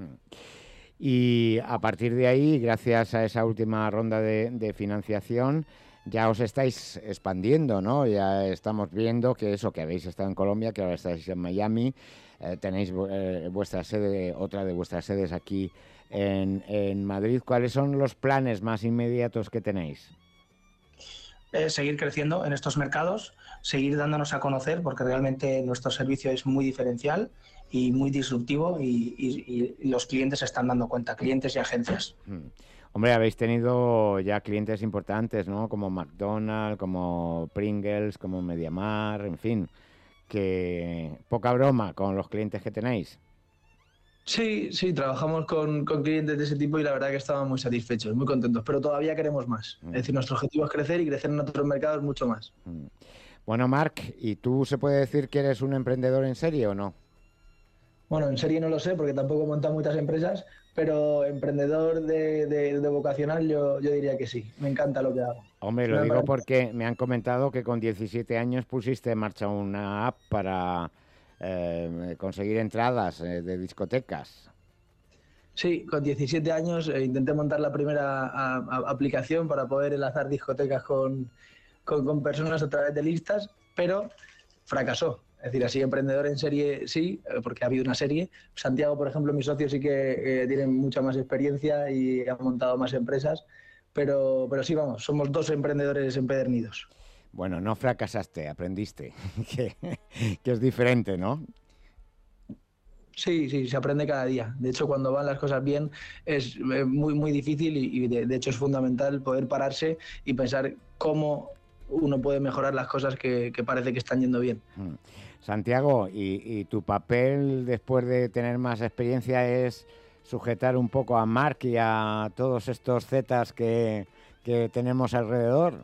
S2: Y a partir de ahí, gracias a esa última ronda de, de financiación, ya os estáis expandiendo, ¿no? Ya estamos viendo que eso, que habéis estado en Colombia, que ahora estáis en Miami, eh, tenéis eh, vuestra sede, otra de vuestras sedes aquí en, en Madrid. ¿Cuáles son los planes más inmediatos que tenéis?
S9: Eh, seguir creciendo en estos mercados, seguir dándonos a conocer, porque realmente nuestro servicio es muy diferencial y muy disruptivo y, y, y los clientes se están dando cuenta, clientes y agencias.
S2: Hmm. Hombre, habéis tenido ya clientes importantes, ¿no? Como McDonald's, como Pringles, como MediaMarkt, en fin, que poca broma con los clientes que tenéis.
S8: Sí, sí, trabajamos con, con clientes de ese tipo y la verdad que estamos muy satisfechos, muy contentos, pero todavía queremos más. Mm. Es decir, nuestro objetivo es crecer y crecer en otros mercados mucho más.
S2: Mm. Bueno, Marc, ¿y tú se puede decir que eres un emprendedor en serie o no?
S8: Bueno, en serie no lo sé porque tampoco he montado muchas empresas, pero emprendedor de, de, de vocacional yo, yo diría que sí. Me encanta lo que hago.
S2: Hombre, lo digo porque me han comentado que con diecisiete años pusiste en marcha una app para eh, conseguir entradas eh, de discotecas.
S8: Sí, con diecisiete años eh, intenté montar la primera a, a, aplicación para poder enlazar discotecas con, con, con personas a través de listas, pero fracasó. Es decir, así emprendedor en serie sí, porque ha habido una serie. Santiago, por ejemplo, mi socio sí que eh, tiene mucha más experiencia y ha montado más empresas, pero, pero sí, vamos, somos dos emprendedores empedernidos.
S2: Bueno, no fracasaste, aprendiste, que, que es diferente, ¿no?
S8: Sí, sí, se aprende cada día. De hecho, cuando van las cosas bien es muy, muy difícil y, y de, de hecho es fundamental poder pararse y pensar cómo uno puede mejorar las cosas que, que parece que están yendo bien.
S2: Mm. Santiago, ¿y, y tu papel después de tener más experiencia es sujetar un poco a Marc y a todos estos zetas que, que tenemos alrededor?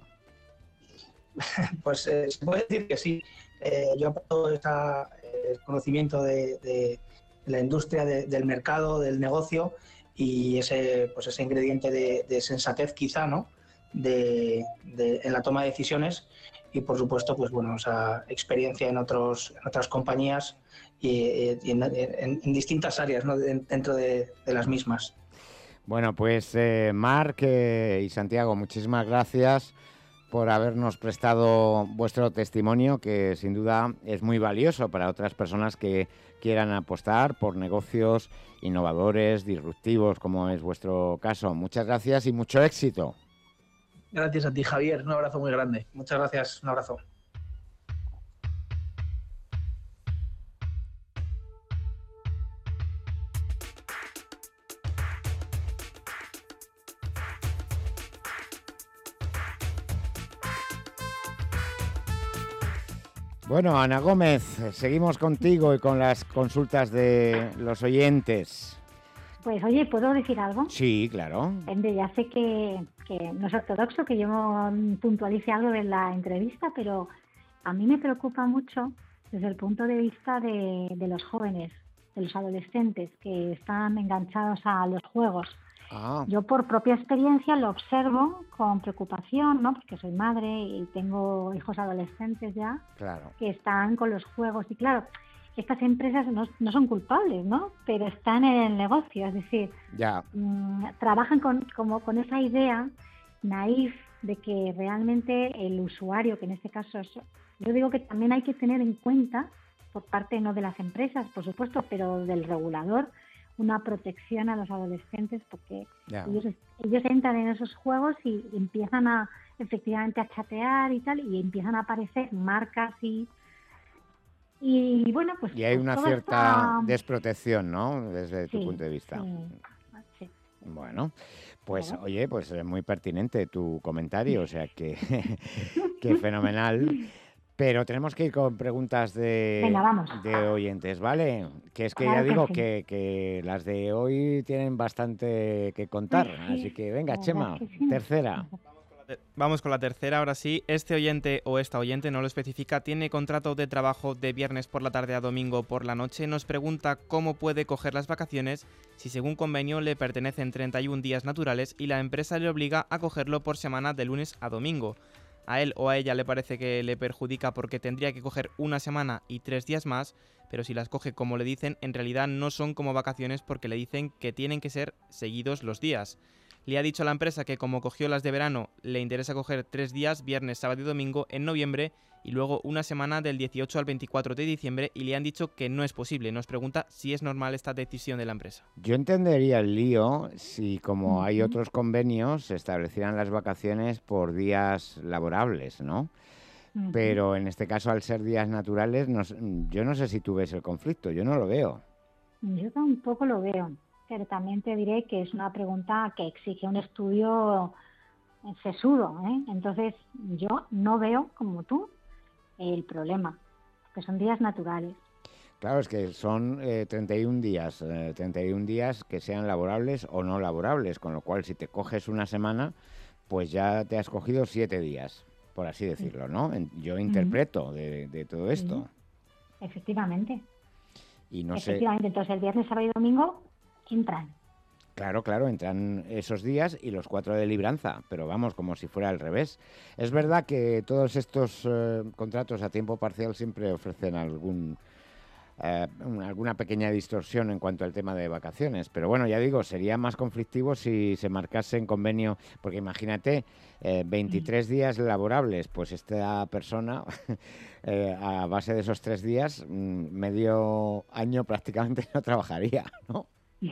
S9: Pues eh, se puede decir que sí. Eh, yo aporto ese eh, conocimiento de, de, de la industria, de, del mercado, del negocio y ese, pues ese ingrediente de, de sensatez quizá, ¿no? De, de, en la toma de decisiones y por supuesto pues bueno, esa experiencia en, otros, en otras compañías y, y en, en, en distintas áreas, ¿no? Dentro de, de las mismas.
S2: Bueno, pues eh, Marc eh, y Santiago, muchísimas gracias por habernos prestado vuestro testimonio, que sin duda es muy valioso para otras personas que quieran apostar por negocios innovadores, disruptivos, como es vuestro caso. Muchas gracias y mucho éxito.
S8: Gracias a ti, Javier. Un abrazo muy grande.
S9: Muchas gracias. Un abrazo.
S2: Bueno, Ana Gómez, seguimos contigo y con las consultas de los oyentes.
S6: Pues oye, ¿puedo decir algo?
S2: Sí, claro.
S6: Ya sé que, que no es ortodoxo que yo puntualice algo de la entrevista, pero a mí me preocupa mucho desde el punto de vista de, de los jóvenes, de los adolescentes que están enganchados a los juegos.
S2: Ah.
S6: Yo por propia experiencia lo observo con preocupación, ¿no? Porque soy madre y tengo hijos adolescentes ya,
S2: claro,
S6: que están con los juegos y claro, estas empresas no, no son culpables, ¿no? Pero están en el negocio, es decir,
S2: ya.
S6: mmm, trabajan con, como con esa idea naif de que realmente el usuario, que en este caso es, yo digo que también hay que tener en cuenta por parte no de las empresas, por supuesto, pero del regulador, una protección a los adolescentes porque yeah. ellos, ellos entran en esos juegos y empiezan a efectivamente a chatear y tal y empiezan a aparecer marcas y y bueno pues
S2: y hay
S6: pues
S2: una cierta esta... desprotección, ¿no? Desde tu
S6: sí,
S2: punto de vista.
S6: Sí, sí.
S2: Bueno, pues
S6: claro.
S2: Oye, pues es muy pertinente tu comentario, o sea que que fenomenal. Pero tenemos que ir con preguntas de,
S6: Venga, vamos.
S2: de oyentes, ¿vale? Que es que
S6: claro
S2: ya digo
S6: que, sí.
S2: que, que las de hoy tienen bastante que contar.
S6: Sí,
S2: así que venga, Chema,
S6: que sí.
S2: tercera.
S4: Vamos con la tercera, ahora sí. Este oyente o esta oyente, no lo especifica, tiene contrato de trabajo de viernes por la tarde a domingo por la noche. Nos pregunta cómo puede coger las vacaciones si según convenio le pertenecen treinta y un días naturales y la empresa le obliga a cogerlo por semana de lunes a domingo. A él o a ella le parece que le perjudica porque tendría que coger una semana y tres días más, pero si las coge como le dicen, en realidad no son como vacaciones porque le dicen que tienen que ser seguidos los días. Le ha dicho a la empresa que como cogió las de verano, le interesa coger tres días, viernes, sábado y domingo, en noviembre y luego una semana del dieciocho al veinticuatro de diciembre y le han dicho que no es posible. Nos pregunta si es normal esta decisión de la empresa.
S2: Yo entendería el lío si, como uh-huh. hay otros convenios, se establecieran las vacaciones por días laborables, ¿no? Uh-huh. Pero en este caso, al ser días naturales, no, yo no sé si tú ves el conflicto, yo no lo veo.
S6: Yo tampoco lo veo. Pero también te diré que es una pregunta que exige un estudio sesudo, ¿eh? Entonces yo no veo, como tú, el problema, que son días naturales.
S2: Claro, es que son eh, treinta y un días, eh, treinta y un días que sean laborables o no laborables, con lo cual si te coges una semana, pues ya te has cogido siete días, por así decirlo, ¿no? Yo interpreto uh-huh. de, de todo esto.
S6: Uh-huh. Efectivamente.
S2: Y no
S6: Efectivamente,
S2: sé...
S6: entonces el viernes, sábado y domingo entran.
S2: Claro, claro, entran esos días y los cuatro de libranza, pero vamos, como si fuera al revés. Es verdad que todos estos eh, contratos a tiempo parcial siempre ofrecen algún eh, alguna pequeña distorsión en cuanto al tema de vacaciones, pero bueno, ya digo, sería más conflictivo si se marcase en convenio, porque imagínate, eh, veintitrés mm. días laborables, pues esta persona, eh, a base de esos tres días, medio año prácticamente no trabajaría, ¿no?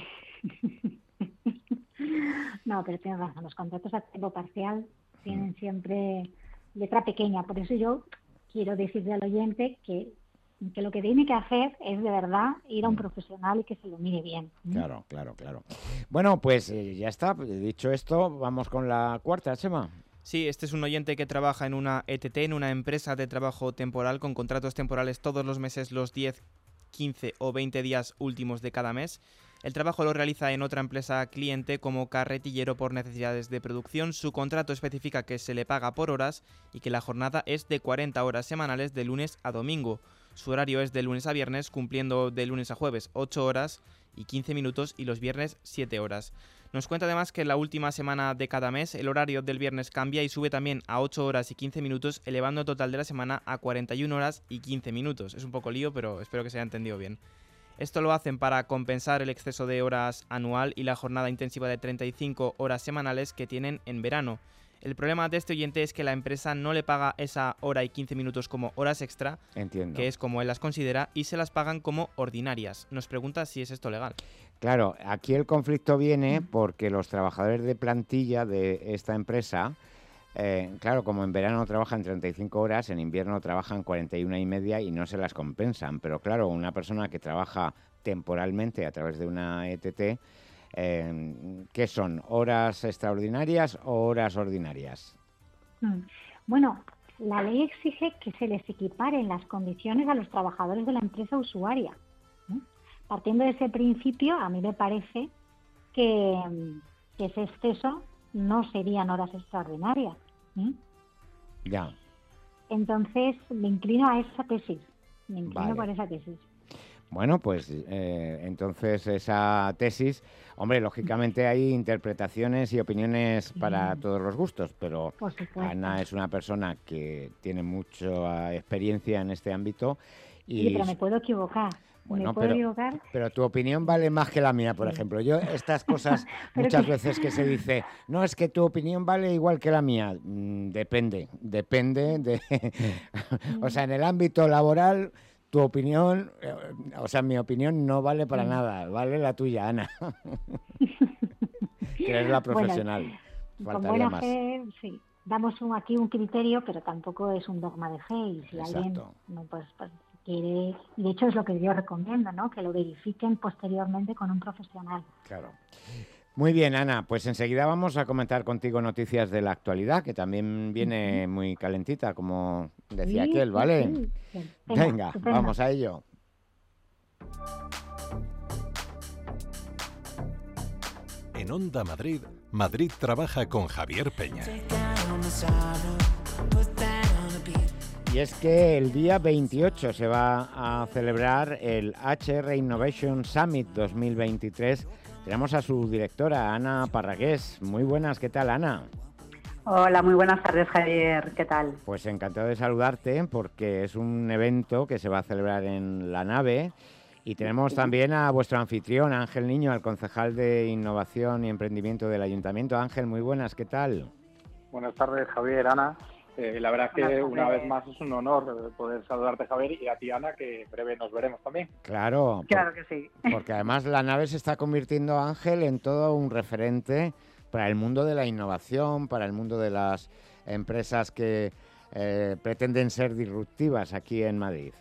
S6: No, pero tienes razón, los contratos a tiempo parcial tienen siempre letra pequeña, por eso yo quiero decirle al oyente que que lo que tiene que hacer es de verdad ir a un
S2: Mm.
S6: profesional y que se lo mire bien.
S2: Claro, claro, claro. Bueno, pues eh, ya está. Dicho esto, vamos con la cuarta, Chema.
S4: Sí, este es un oyente que trabaja en una E T T, en una empresa de trabajo temporal con contratos temporales todos los meses, los diez, quince o veinte días últimos de cada mes. El trabajo lo realiza en otra empresa cliente como carretillero por necesidades de producción. Su contrato especifica que se le paga por horas y que la jornada es de cuarenta horas semanales de lunes a domingo. Su horario es de lunes a viernes, cumpliendo de lunes a jueves ocho horas y quince minutos y los viernes siete horas. Nos cuenta además que en la última semana de cada mes el horario del viernes cambia y sube también a ocho horas y quince minutos, elevando el total de la semana a cuarenta y una horas y quince minutos. Es un poco lío, pero espero que se haya entendido bien. Esto lo hacen para compensar el exceso de horas anual y la jornada intensiva de treinta y cinco horas semanales que tienen en verano. El problema de este oyente es que la empresa no le paga esa hora y quince minutos como horas extra,
S2: Entiendo.
S4: que es como él las considera, y se las pagan como ordinarias. Nos pregunta si es esto legal.
S2: Claro, aquí el conflicto viene porque los trabajadores de plantilla de esta empresa, eh, claro, como en verano trabajan treinta y cinco horas, en invierno trabajan cuarenta y una y media y no se las compensan. Pero claro, una persona que trabaja temporalmente a través de una E T T, eh, ¿qué son? ¿Horas extraordinarias o horas ordinarias?
S6: Mm. Bueno, la ley exige que se les equiparen las condiciones a los trabajadores de la empresa usuaria. ¿Mm? Partiendo de ese principio, a mí me parece que, que ese exceso no serían horas extraordinarias. ¿Mm?
S2: Ya.
S6: Entonces, me inclino a esa tesis. Me inclino
S2: Vale.
S6: por esa tesis.
S2: Bueno, pues eh, entonces esa tesis, hombre, lógicamente hay interpretaciones y opiniones para todos los gustos, pero
S6: Por supuesto.
S2: Ana es una persona que tiene mucha experiencia en este ámbito y
S6: Sí, pero me puedo equivocar.
S2: Bueno,
S6: me puedo
S2: pero-
S6: equivocar.
S2: pero tu opinión vale más que la mía, por
S6: Sí.
S2: ejemplo. Yo estas cosas
S6: Pero
S2: muchas
S6: que-
S2: veces que se dice, no, es que tu opinión vale igual que la mía. Mm, depende, depende de... o sea, en el ámbito laboral, tu opinión, eh, o sea, mi opinión no vale para
S6: Mm.
S2: nada, vale la tuya, Ana. Que eres la
S6: Bueno,
S2: profesional.
S6: Con
S2: Faltaría
S6: buena
S2: más.
S6: fe, sí. Damos un, aquí un criterio, pero tampoco es un dogma de fe. Y si alguien
S2: Exacto.
S6: no, pues, pues quiere, y de hecho es lo que yo recomiendo, ¿no? Que lo verifiquen posteriormente con un profesional.
S2: Claro. Muy bien, Ana, pues enseguida vamos a comentar contigo noticias de la actualidad, que también viene muy calentita, como decía
S6: Sí,
S2: aquel,
S6: sí,
S2: ¿vale?
S6: sí. Bien. Venga,
S2: Venga,
S6: estupendo.
S2: vamos a ello.
S1: En Onda Madrid, Madrid trabaja con Javier Peña.
S2: Y es que el día veintiocho se va a celebrar el H R Innovation Summit dos mil veintitrés. Tenemos a su directora, Ana Parragués. Muy buenas, ¿qué tal, Ana?
S10: Hola, muy buenas tardes, Javier. ¿Qué tal?
S2: Pues encantado de saludarte porque es un evento que se va a celebrar en la nave y tenemos también a vuestro anfitrión, Ángel Niño, al concejal de Innovación y Emprendimiento del Ayuntamiento. Ángel, muy buenas, ¿qué tal?
S11: Buenas tardes, Javier, Ana. Eh, la verdad es que
S10: Buenas
S11: una
S10: tardes.
S11: vez más es un honor poder saludarte, Javier, y a ti, Ana, que en breve nos veremos también.
S2: Claro,
S10: Claro que sí.
S2: por- porque además la nave se está convirtiendo, Ángel, en todo un referente para el mundo de la innovación, para el mundo de las empresas que eh, pretenden ser disruptivas aquí en Madrid.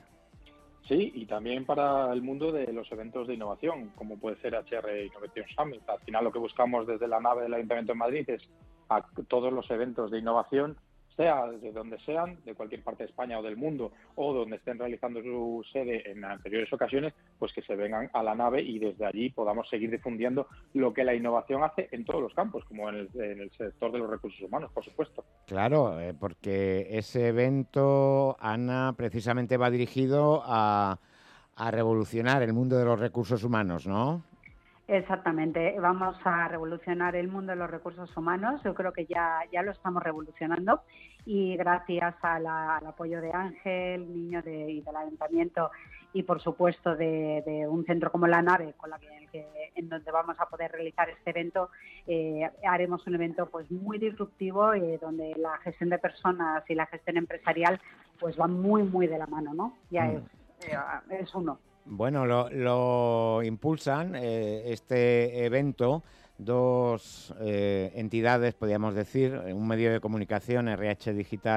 S11: Sí, y también para el mundo de los eventos de innovación, como puede ser H R Innovation Summit. Al final lo que buscamos desde la nave del Ayuntamiento de Madrid es a todos los eventos de innovación, sea de donde sean, de cualquier parte de España o del mundo, o donde estén realizando su sede en anteriores ocasiones, pues que se vengan a la nave y desde allí podamos seguir difundiendo lo que la innovación hace en todos los campos, como en el, en el sector de los recursos humanos, por supuesto.
S2: Claro, eh, porque ese evento, Ana, precisamente va dirigido a, a revolucionar el mundo de los recursos humanos, ¿no?
S10: Exactamente. Vamos a revolucionar el mundo de los recursos humanos. Yo creo que ya, ya lo estamos revolucionando y gracias a la- al apoyo de Ángel, Niño de, y del Ayuntamiento y, por supuesto, de, de un centro como La Nave, con la que, en, el que- en donde vamos a poder realizar este evento, eh, haremos un evento pues muy disruptivo eh, donde la gestión de personas y la gestión empresarial pues van muy, muy de la mano, ¿no? Ya
S2: Mm.
S10: es, eh, es uno.
S2: Bueno, lo, lo impulsan eh, este evento dos eh, entidades, podríamos decir, un medio de comunicación, R H Digital,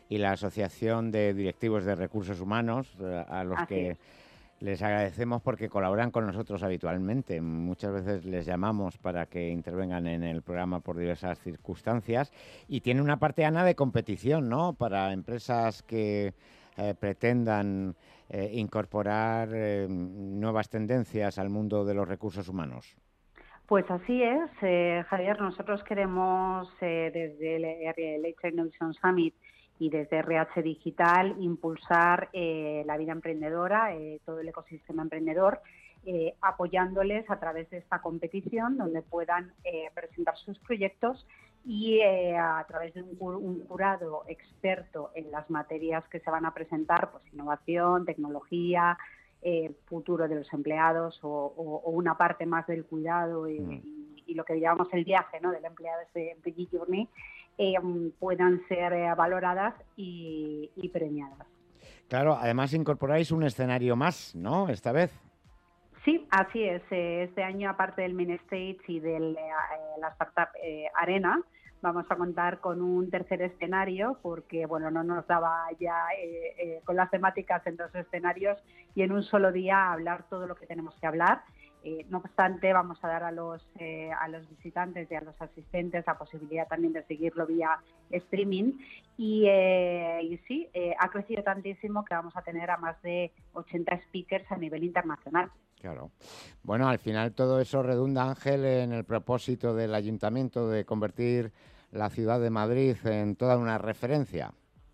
S2: y la Asociación de Directivos de Recursos Humanos, eh, a los
S10: Así
S2: que
S10: es.
S2: les agradecemos porque colaboran con nosotros habitualmente. Muchas veces les llamamos para que intervengan en el programa por diversas circunstancias y tiene una parte, Ana, de competición, ¿no? Para empresas que eh, pretendan eh, incorporar eh, nuevas tendencias al mundo de los recursos humanos.
S10: Pues así es, eh, Javier. Nosotros queremos eh, desde el, el H R Innovation Summit y desde R H Digital impulsar eh, la vida emprendedora, eh, todo el ecosistema emprendedor, eh, apoyándoles a través de esta competición donde puedan eh, presentar sus proyectos y eh, a través de un, un jurado experto en las materias que se van a presentar, pues innovación, tecnología, eh, futuro de los empleados o, o, o una parte más del cuidado y, y, y lo que llamamos el viaje, ¿no?, del empleado, ese Employee Journey, Eh, puedan ser eh, valoradas y, y premiadas.
S2: Claro, además incorporáis un escenario más, ¿no?, esta vez.
S10: Sí, así es. Eh, este año, aparte del Main Stage y de eh, la Startup eh, Arena, vamos a contar con un tercer escenario porque, bueno, no nos daba ya eh, eh, con las temáticas en dos escenarios y en un solo día hablar todo lo que tenemos que hablar. Eh, no obstante, vamos a dar a los eh, a los visitantes y a los asistentes la posibilidad también de seguirlo vía streaming y, eh, y sí, eh, ha crecido tantísimo que vamos a tener a más de ochenta speakers a nivel internacional.
S2: Claro. Bueno, al final todo eso redunda, Ángel, en el propósito del Ayuntamiento de convertir la ciudad de Madrid en toda una referencia.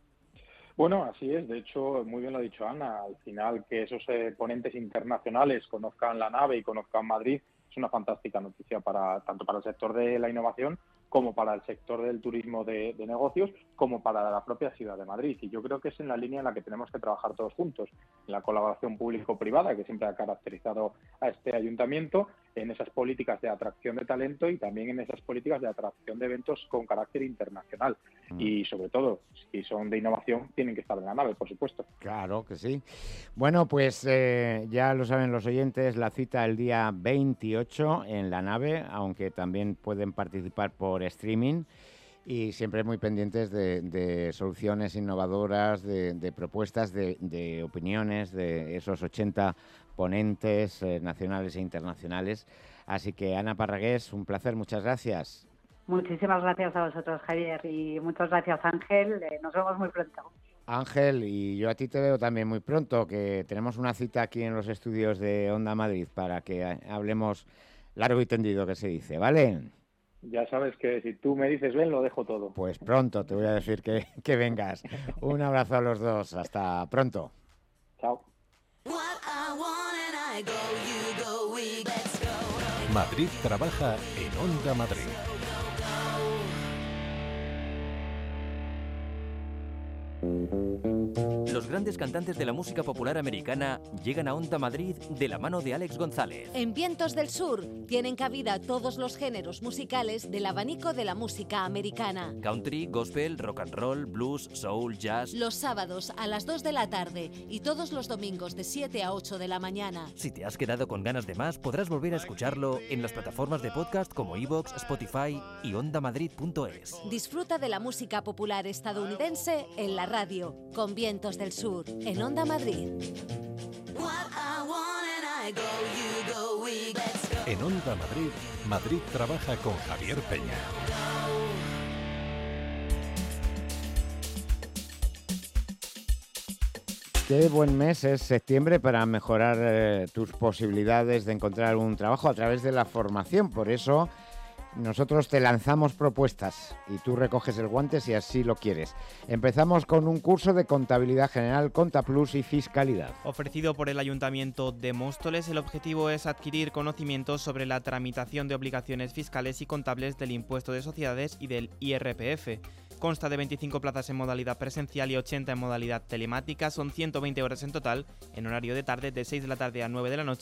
S11: Bueno, así es. De hecho, muy bien lo ha dicho Ana. Al final, que esos eh, ponentes internacionales conozcan la nave y conozcan Madrid es una fantástica noticia para tanto para el sector de la innovación como para el sector del turismo de, de negocios, como para la propia ciudad de Madrid. Y yo creo que es en la línea en la que tenemos que trabajar todos juntos, en la colaboración público-privada, que siempre ha caracterizado a este ayuntamiento, en esas políticas de atracción de talento y también en esas políticas de atracción de eventos con carácter internacional. Mm. Y sobre todo, si son de innovación, tienen que estar en la nave, por supuesto.
S2: Claro que sí. Bueno, pues eh, ya lo saben los oyentes, la cita el día veintiocho en la nave, aunque también pueden participar por streaming y siempre muy pendientes de, de soluciones innovadoras, de, de propuestas, de, de opiniones de esos ochenta ponentes eh, nacionales e internacionales. Así que, Ana Parragués, un placer, muchas gracias.
S10: Muchísimas gracias a vosotros, Javier, y muchas gracias, Ángel. Eh, nos vemos muy pronto.
S2: Ángel, y yo a ti te veo también muy pronto, que tenemos una cita aquí en los estudios de Onda Madrid para que hablemos largo y tendido, que se dice, ¿vale?
S11: Ya sabes que si tú me dices ven, lo dejo todo.
S2: Pues pronto te voy a decir que, que vengas. Un abrazo a los dos. Hasta pronto.
S11: Chao.
S1: Madrid trabaja en Onda Madrid.
S12: Los grandes cantantes de la música popular americana llegan a Onda Madrid de la mano de Alex González.
S5: En Vientos del Sur tienen cabida todos los géneros musicales del abanico de la música americana.
S12: Country, gospel, rock and roll, blues, soul, jazz.
S5: Los sábados a las dos de la tarde y todos los domingos de siete a ocho de la mañana.
S12: Si te has quedado con ganas de más, podrás volver a escucharlo en las plataformas de podcast como iVoox, Spotify y onda madrid punto es.
S5: Disfruta de la música popular estadounidense en la radio, con Vientos del Sur, en Onda Madrid.
S1: En Onda Madrid, Madrid trabaja con Javier Peña.
S2: Qué buen mes es septiembre para mejorar eh, tus posibilidades de encontrar un trabajo a través de la formación. Por eso nosotros te lanzamos propuestas y tú recoges el guante si así lo quieres. Empezamos con un curso de Contabilidad General, Contaplus y Fiscalidad.
S4: Ofrecido por el Ayuntamiento de Móstoles, el objetivo es adquirir conocimientos sobre la tramitación de obligaciones fiscales y contables del impuesto de sociedades y del I R P F. Consta de veinticinco plazas en modalidad presencial y ochenta en modalidad telemática. Son ciento veinte horas en total, en horario de tarde de seis de la tarde a nueve de la noche,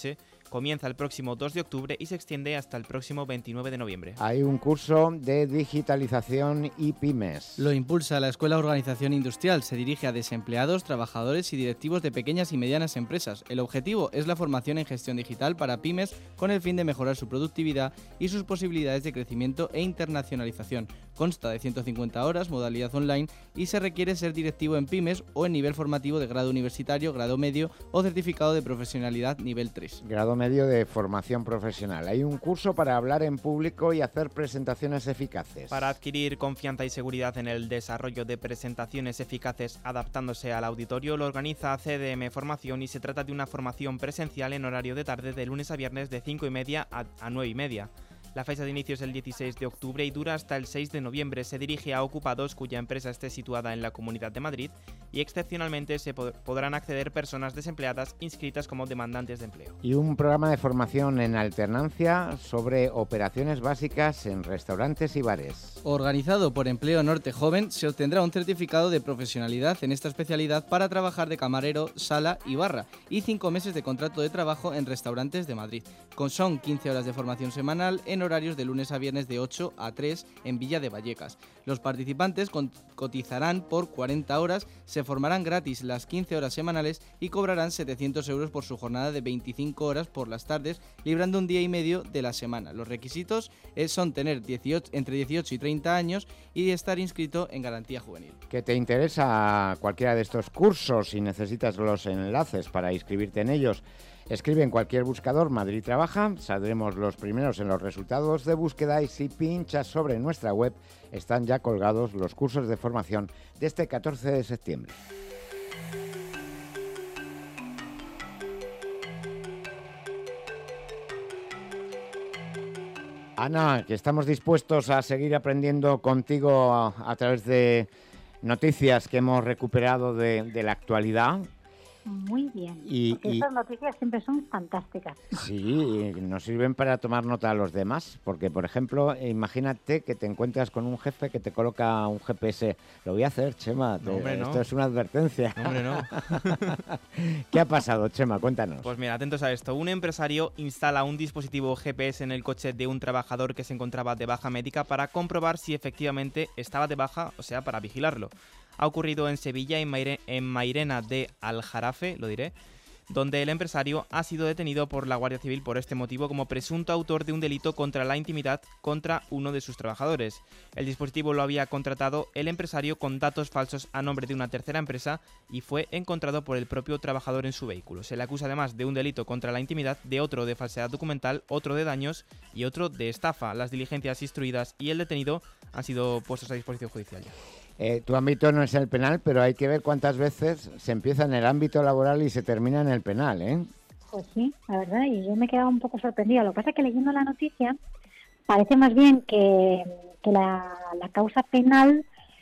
S4: Comienza el próximo dos de octubre y se extiende hasta el próximo veintinueve de noviembre.
S2: Hay un curso de digitalización y pymes.
S3: Lo impulsa la Escuela Organización Industrial. Se dirige a desempleados, trabajadores y directivos de pequeñas y medianas empresas. El objetivo es la formación en gestión digital para pymes con el fin de mejorar su productividad y sus posibilidades de crecimiento e internacionalización. Consta de ciento cincuenta horas, modalidad online, y se requiere ser directivo en pymes o en nivel formativo de grado universitario, grado medio o certificado de profesionalidad nivel tres.
S2: Grado medio de formación profesional. Hay un curso para hablar en público y hacer presentaciones eficaces.
S4: Para adquirir confianza y seguridad en el desarrollo de presentaciones eficaces adaptándose al auditorio, lo organiza C D M Formación y se trata de una formación presencial en horario de tarde de lunes a viernes de cinco y media a, a nueve y media. La fecha de inicio es el dieciséis de octubre y dura hasta el seis de noviembre. Se dirige a ocupados cuya empresa esté situada en la Comunidad de Madrid y excepcionalmente se pod- podrán acceder personas desempleadas inscritas como demandantes de empleo.
S2: Y un programa de formación en alternancia sobre operaciones básicas en restaurantes y bares.
S3: Organizado por Empleo Norte Joven, se obtendrá un certificado de profesionalidad en esta especialidad para trabajar de camarero, sala y barra y cinco meses de contrato de trabajo en restaurantes de Madrid. Con son quince horas de formación semanal en horarios de lunes a viernes de ocho a tres en Villa de Vallecas. Los participantes cotizarán por cuarenta horas, se formarán gratis las quince horas semanales y cobrarán setecientos euros por su jornada de veinticinco horas por las tardes, librando un día y medio de la semana. Los requisitos son tener dieciocho, entre dieciocho y treinta años y estar inscrito en Garantía Juvenil.
S2: ¿Que te interesa cualquiera de estos cursos y necesitas los enlaces para inscribirte en ellos? Escribe en cualquier buscador Madrid Trabaja, saldremos los primeros en los resultados de búsqueda y si pinchas sobre nuestra web están ya colgados los cursos de formación de este catorce de septiembre. Ana, que estamos dispuestos a seguir aprendiendo contigo a, a través de noticias que hemos recuperado de, de la actualidad.
S6: Muy bien,
S2: y,
S6: porque
S2: y,
S6: estas noticias siempre son fantásticas.
S2: Sí, nos sirven para tomar nota a los demás, porque por ejemplo, imagínate que te encuentras con un jefe que te coloca un G P S. Lo voy a hacer, Chema,
S4: no, hombre,
S2: esto
S4: no.
S2: es una advertencia.
S4: No, hombre, no.
S2: ¿Qué ha pasado, Chema? Cuéntanos.
S4: Pues mira, atentos a esto. Un empresario instala un dispositivo G P S en el coche de un trabajador que se encontraba de baja médica para comprobar si efectivamente estaba de baja, o sea, para vigilarlo. Ha ocurrido en Sevilla, en, Maire, en Mairena de Aljarafe, lo diré, donde el empresario ha sido detenido por la Guardia Civil por este motivo como presunto autor de un delito contra la intimidad contra uno de sus trabajadores. El dispositivo lo había contratado el empresario con datos falsos a nombre de una tercera empresa y fue encontrado por el propio trabajador en su vehículo. Se le acusa además de un delito contra la intimidad, de otro de falsedad documental, otro de daños y otro de estafa. Las diligencias instruidas y el detenido han sido puestos a disposición judicial ya.
S2: Eh, tu ámbito no es el penal, pero hay que ver cuántas veces se empieza en el ámbito laboral y se termina en el penal, ¿eh?
S6: Pues sí, la verdad, y yo me he quedado un poco sorprendida. Lo que pasa es que leyendo la noticia parece más bien que, que la, la causa penal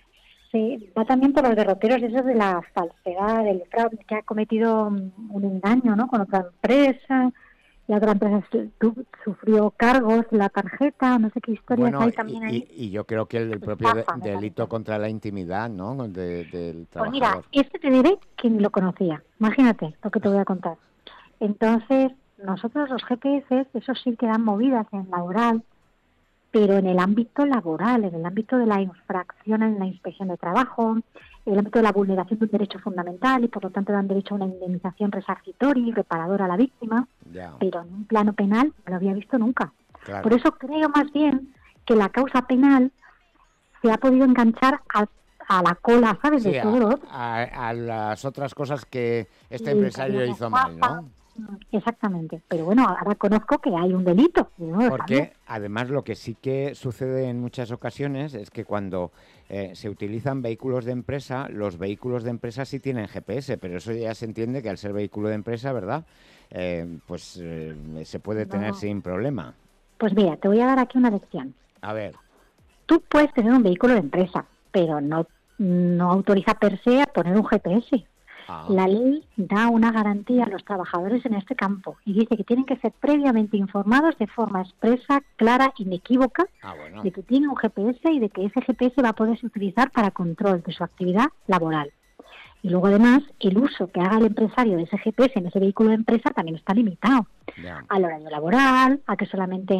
S6: se va también por los derroteros esos de la falsedad, del fraude, que ha cometido un engaño, ¿no?, con otra empresa. La otra empresa su, sufrió cargos, la tarjeta, no sé qué historias
S2: bueno,
S6: hay también
S2: y,
S6: ahí.
S2: Y, y yo creo que el, el propio de,
S6: Estafa,
S2: delito contra la intimidad, ¿no?, de, del trabajador.
S6: Pues mira, este te diré que ni lo conocía. Imagínate lo que te voy a contar. Entonces, nosotros los G P S, eso sí que dan movidas en laboral, pero en el ámbito laboral, en el ámbito de la infracción en la inspección de trabajo, en el ámbito de la vulneración de un derecho fundamental y por lo tanto dan derecho a una indemnización resarcitoria y reparadora a la víctima,
S2: ya.
S6: Pero en un plano penal no lo había visto nunca.
S2: Claro.
S6: Por eso creo más bien que la causa penal se ha podido enganchar a, a la cola, ¿sabes?
S2: Sí,
S6: de todo lo otro.
S2: A, a, a las otras cosas que este
S6: Sí,
S2: empresario
S6: que
S2: hizo
S6: estafa.
S2: mal, ¿no?
S6: Exactamente, pero bueno, ahora conozco que hay un delito, ¿no?
S2: Porque además lo que sí que sucede en muchas ocasiones es que cuando eh, se utilizan vehículos de empresa, los vehículos de empresa sí tienen G P S, pero eso ya se entiende que al ser vehículo de empresa, ¿verdad?, eh, pues eh, se puede tener
S6: No.
S2: sin problema.
S6: Pues mira, te voy a dar aquí una lección.
S2: A ver.
S6: Tú puedes tener un vehículo de empresa, pero no, no autoriza per se a poner un G P S.
S2: Ah.
S6: La ley da una garantía a los trabajadores en este campo y dice que tienen que ser previamente informados de forma expresa, clara, inequívoca,
S2: Ah, bueno.
S6: de que tiene un G P S y de que ese G P S va a poderse utilizar para control de su actividad laboral. Y luego, además, el uso que haga el empresario de ese G P S en ese vehículo de empresa también está limitado.
S2: Ya.
S6: Al horario laboral, a que solamente,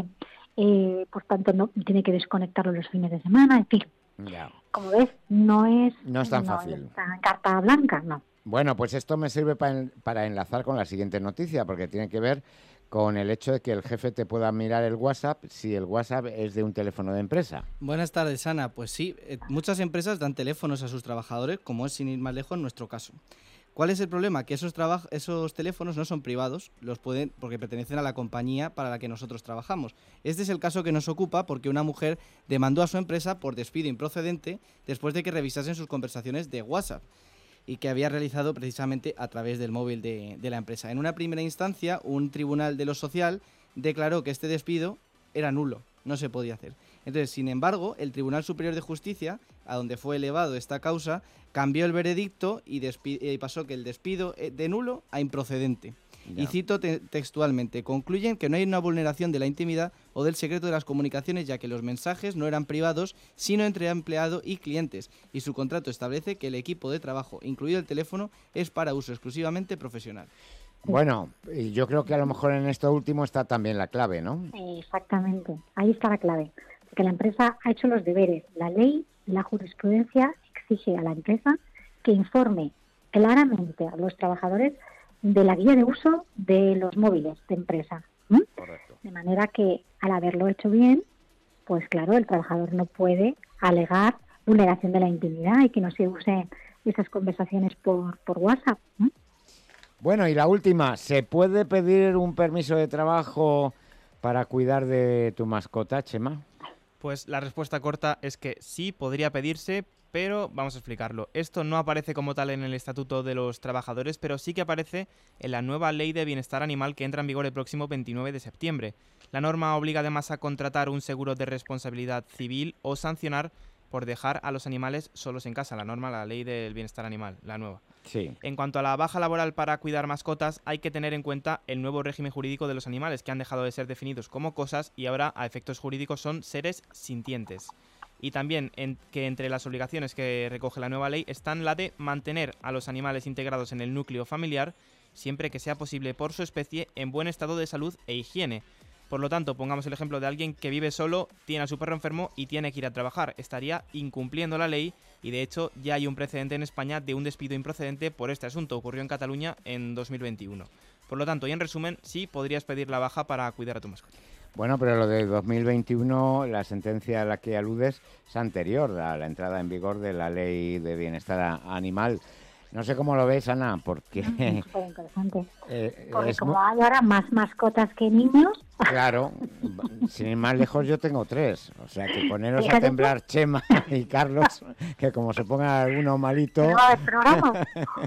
S6: eh, por tanto, no tiene que desconectarlo los fines de semana, en fin.
S2: Ya.
S6: Como ves, no es,
S2: No es tan
S6: no
S2: fácil.
S6: es tan carta blanca, no.
S2: Bueno, pues esto me sirve pa en- para enlazar con la siguiente noticia, porque tiene que ver con el hecho de que el jefe te pueda mirar el WhatsApp si el WhatsApp es de un teléfono de empresa.
S3: Buenas tardes, Ana. Pues sí, eh, muchas empresas dan teléfonos a sus trabajadores, como es sin ir más lejos en nuestro caso. ¿Cuál es el problema? Que esos, traba- esos teléfonos no son privados, los pueden porque pertenecen a la compañía para la que nosotros trabajamos. Este es el caso que nos ocupa porque una mujer demandó a su empresa por despido improcedente después de que revisasen sus conversaciones de WhatsApp y que había realizado precisamente a través del móvil de, de la empresa. En una primera instancia, un tribunal de lo social declaró que este despido era nulo, no se podía hacer. Entonces, sin embargo, el Tribunal Superior de Justicia, a donde fue elevado esta causa, cambió el veredicto y, despi- y pasó que el despido eh, de nulo a improcedente.
S2: Ya.
S3: Y cito te- textualmente, concluyen que no hay una vulneración de la intimidad o del secreto de las comunicaciones, ya que los mensajes no eran privados, sino entre empleado y clientes, y su contrato establece que el equipo de trabajo, incluido el teléfono, es para uso exclusivamente profesional.
S2: Bueno, y yo creo que a lo mejor en esto último está también la clave, ¿no?
S6: Exactamente, ahí está la clave. Que la empresa ha hecho los deberes. La ley, la jurisprudencia exige a la empresa que informe claramente a los trabajadores de la guía de uso de los móviles de empresa. ¿m?
S2: Correcto.
S6: De manera que, al haberlo hecho bien, pues claro, el trabajador no puede alegar vulneración de la intimidad y que no se usen esas conversaciones por, por WhatsApp. ¿m?
S2: Bueno, y la última, ¿se puede pedir un permiso de trabajo para cuidar de tu mascota, Chema?
S4: Pues la respuesta corta es que sí, podría pedirse, pero vamos a explicarlo. Esto no aparece como tal en el Estatuto de los Trabajadores, pero sí que aparece en la nueva Ley de Bienestar Animal que entra en vigor el próximo veintinueve de septiembre. La norma obliga además a contratar un seguro de responsabilidad civil o sancionar por dejar a los animales solos en casa. La norma, la Ley del Bienestar Animal, la nueva.
S2: Sí.
S4: En cuanto a la baja laboral para cuidar mascotas, hay que tener en cuenta el nuevo régimen jurídico de los animales, que han dejado de ser definidos como cosas y ahora, a efectos jurídicos, son seres sintientes. Y también en, que entre las obligaciones que recoge la nueva ley están la de mantener a los animales integrados en el núcleo familiar, siempre que sea posible por su especie, en buen estado de salud e higiene. Por lo tanto, pongamos el ejemplo de alguien que vive solo, tiene a su perro enfermo y tiene que ir a trabajar. Estaría incumpliendo la ley y, de hecho, ya hay un precedente en España de un despido improcedente por este asunto. Ocurrió en Cataluña en dos mil veintiuno. Por lo tanto, y en resumen, sí podrías pedir la baja para cuidar a tu mascota.
S2: Bueno, pero lo de dos mil veintiuno, la sentencia a la que aludes es anterior a la entrada en vigor de la Ley de Bienestar Animal. No sé cómo lo ves, Ana, porque...
S6: Es súper interesante.
S2: eh,
S6: Porque
S2: es
S6: como
S2: mu-
S6: hay ahora más mascotas que niños,
S2: Claro, sin ir más lejos yo tengo tres, o sea que poneros a
S6: Fíjate tú.
S2: temblar Chema y Carlos, que como se ponga alguno malito...
S6: no va a haber programa.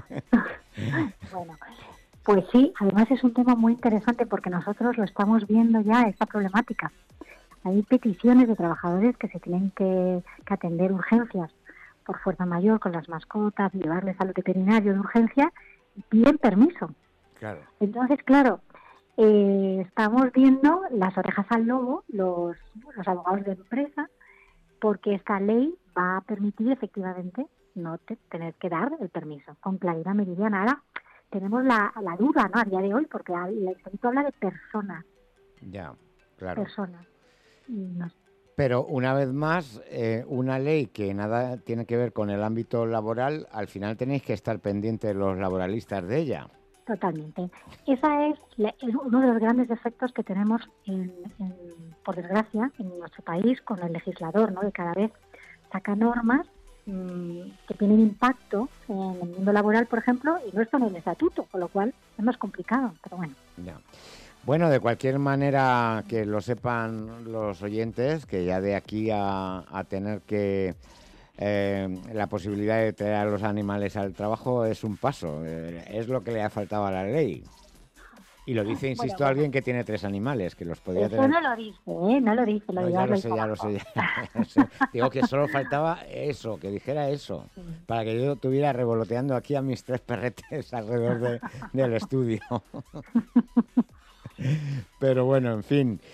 S6: Bueno, pues sí, además es un tema muy interesante porque nosotros lo estamos viendo ya, esta problemática. Hay peticiones de trabajadores que se tienen que, que atender urgencias por fuerza mayor con las mascotas, llevarles al veterinario de urgencia y piden permiso.
S2: Claro.
S6: Entonces, claro, eh, estamos viendo las orejas al lobo, los, los abogados de empresa, porque esta ley va a permitir efectivamente no te- tener que dar el permiso con claridad meridiana. Ahora tenemos la, la duda, ¿no? A día de hoy, porque el estatuto habla de personas,
S2: Ya, claro.
S6: personas. Y no sé.
S2: Pero una vez más, eh, una ley que nada tiene que ver con el ámbito laboral, al final tenéis que estar pendientes los laboralistas de ella.
S6: Totalmente. Esa es, la- es uno de los grandes defectos que tenemos, en, en- por desgracia, en nuestro país con el legislador, ¿no? Que cada vez saca normas mmm, que tienen impacto en el mundo laboral, por ejemplo, y no están en el estatuto, con lo cual es más complicado. Pero bueno,
S2: Ya. Bueno, de cualquier manera que lo sepan los oyentes, que ya de aquí a, a tener que eh, la posibilidad de traer a los animales al trabajo es un paso, eh, es lo que le ha faltado a la ley. Y lo dice, insisto,
S6: bueno.
S2: alguien que tiene tres animales, que los podía
S6: eso
S2: tener...
S6: no lo dice, ¿eh? No lo dice, lo
S2: No,
S6: de
S2: ya
S6: darle
S2: lo
S6: el
S2: sé, ya lo
S6: trabajo.
S2: sé, ya lo sé. Digo que solo faltaba eso, que dijera eso, para que yo estuviera revoloteando aquí a mis tres perretes alrededor de- del estudio. Pero bueno, en fin. Bueno,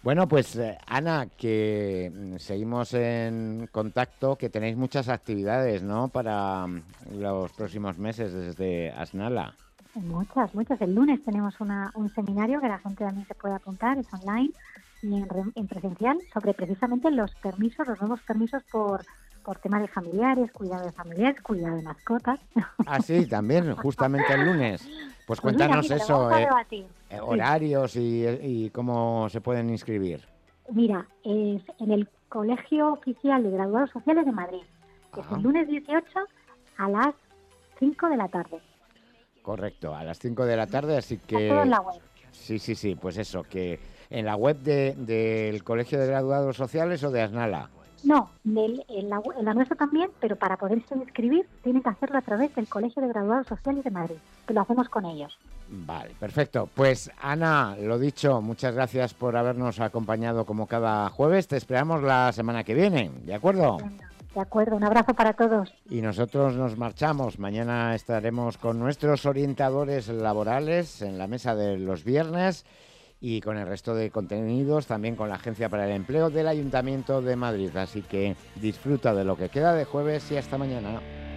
S2: Bueno, pues eh, Ana, que mm, seguimos en contacto, que tenéis muchas actividades, ¿no?, para mm, los próximos meses desde Asnala.
S6: Muchas, muchas. El lunes tenemos una, un seminario que la gente también se puede apuntar, es online y en, re- en presencial, sobre precisamente los permisos, los nuevos permisos por, por temas de familiares, cuidado de familiares, cuidado de mascotas.
S2: Ah, sí, también, justamente el lunes. Pues
S6: Pues mira,
S2: cuéntanos
S6: mira, lo
S2: eso,
S6: vamos a
S2: eh,
S6: debatir.
S2: eh, horarios y, y cómo se pueden inscribir.
S6: Mira, es en el Colegio Oficial de Graduados Sociales de Madrid. Es
S2: Ajá.
S6: el lunes dieciocho a las cinco de la tarde.
S2: Correcto, a las cinco de la tarde, así
S6: Está todo en
S2: que...
S6: la web.
S2: Sí, sí, sí, pues eso, que en la web de, del Colegio de Graduados Sociales o de Asnala.
S6: No, del- en, la, en la nuestra también, pero para poderse inscribir tienen que hacerlo a través del Colegio de Graduados Sociales de Madrid, que lo hacemos con ellos.
S2: Vale, perfecto. Pues Ana, lo dicho, muchas gracias por habernos acompañado como cada jueves. Te esperamos la semana que viene, ¿de acuerdo?
S6: De acuerdo, un abrazo para todos.
S2: Y nosotros nos marchamos. Mañana estaremos con nuestros orientadores laborales en la mesa de los viernes y con el resto de contenidos, también con la Agencia para el Empleo del Ayuntamiento de Madrid. Así que disfruta de lo que queda de jueves y hasta mañana.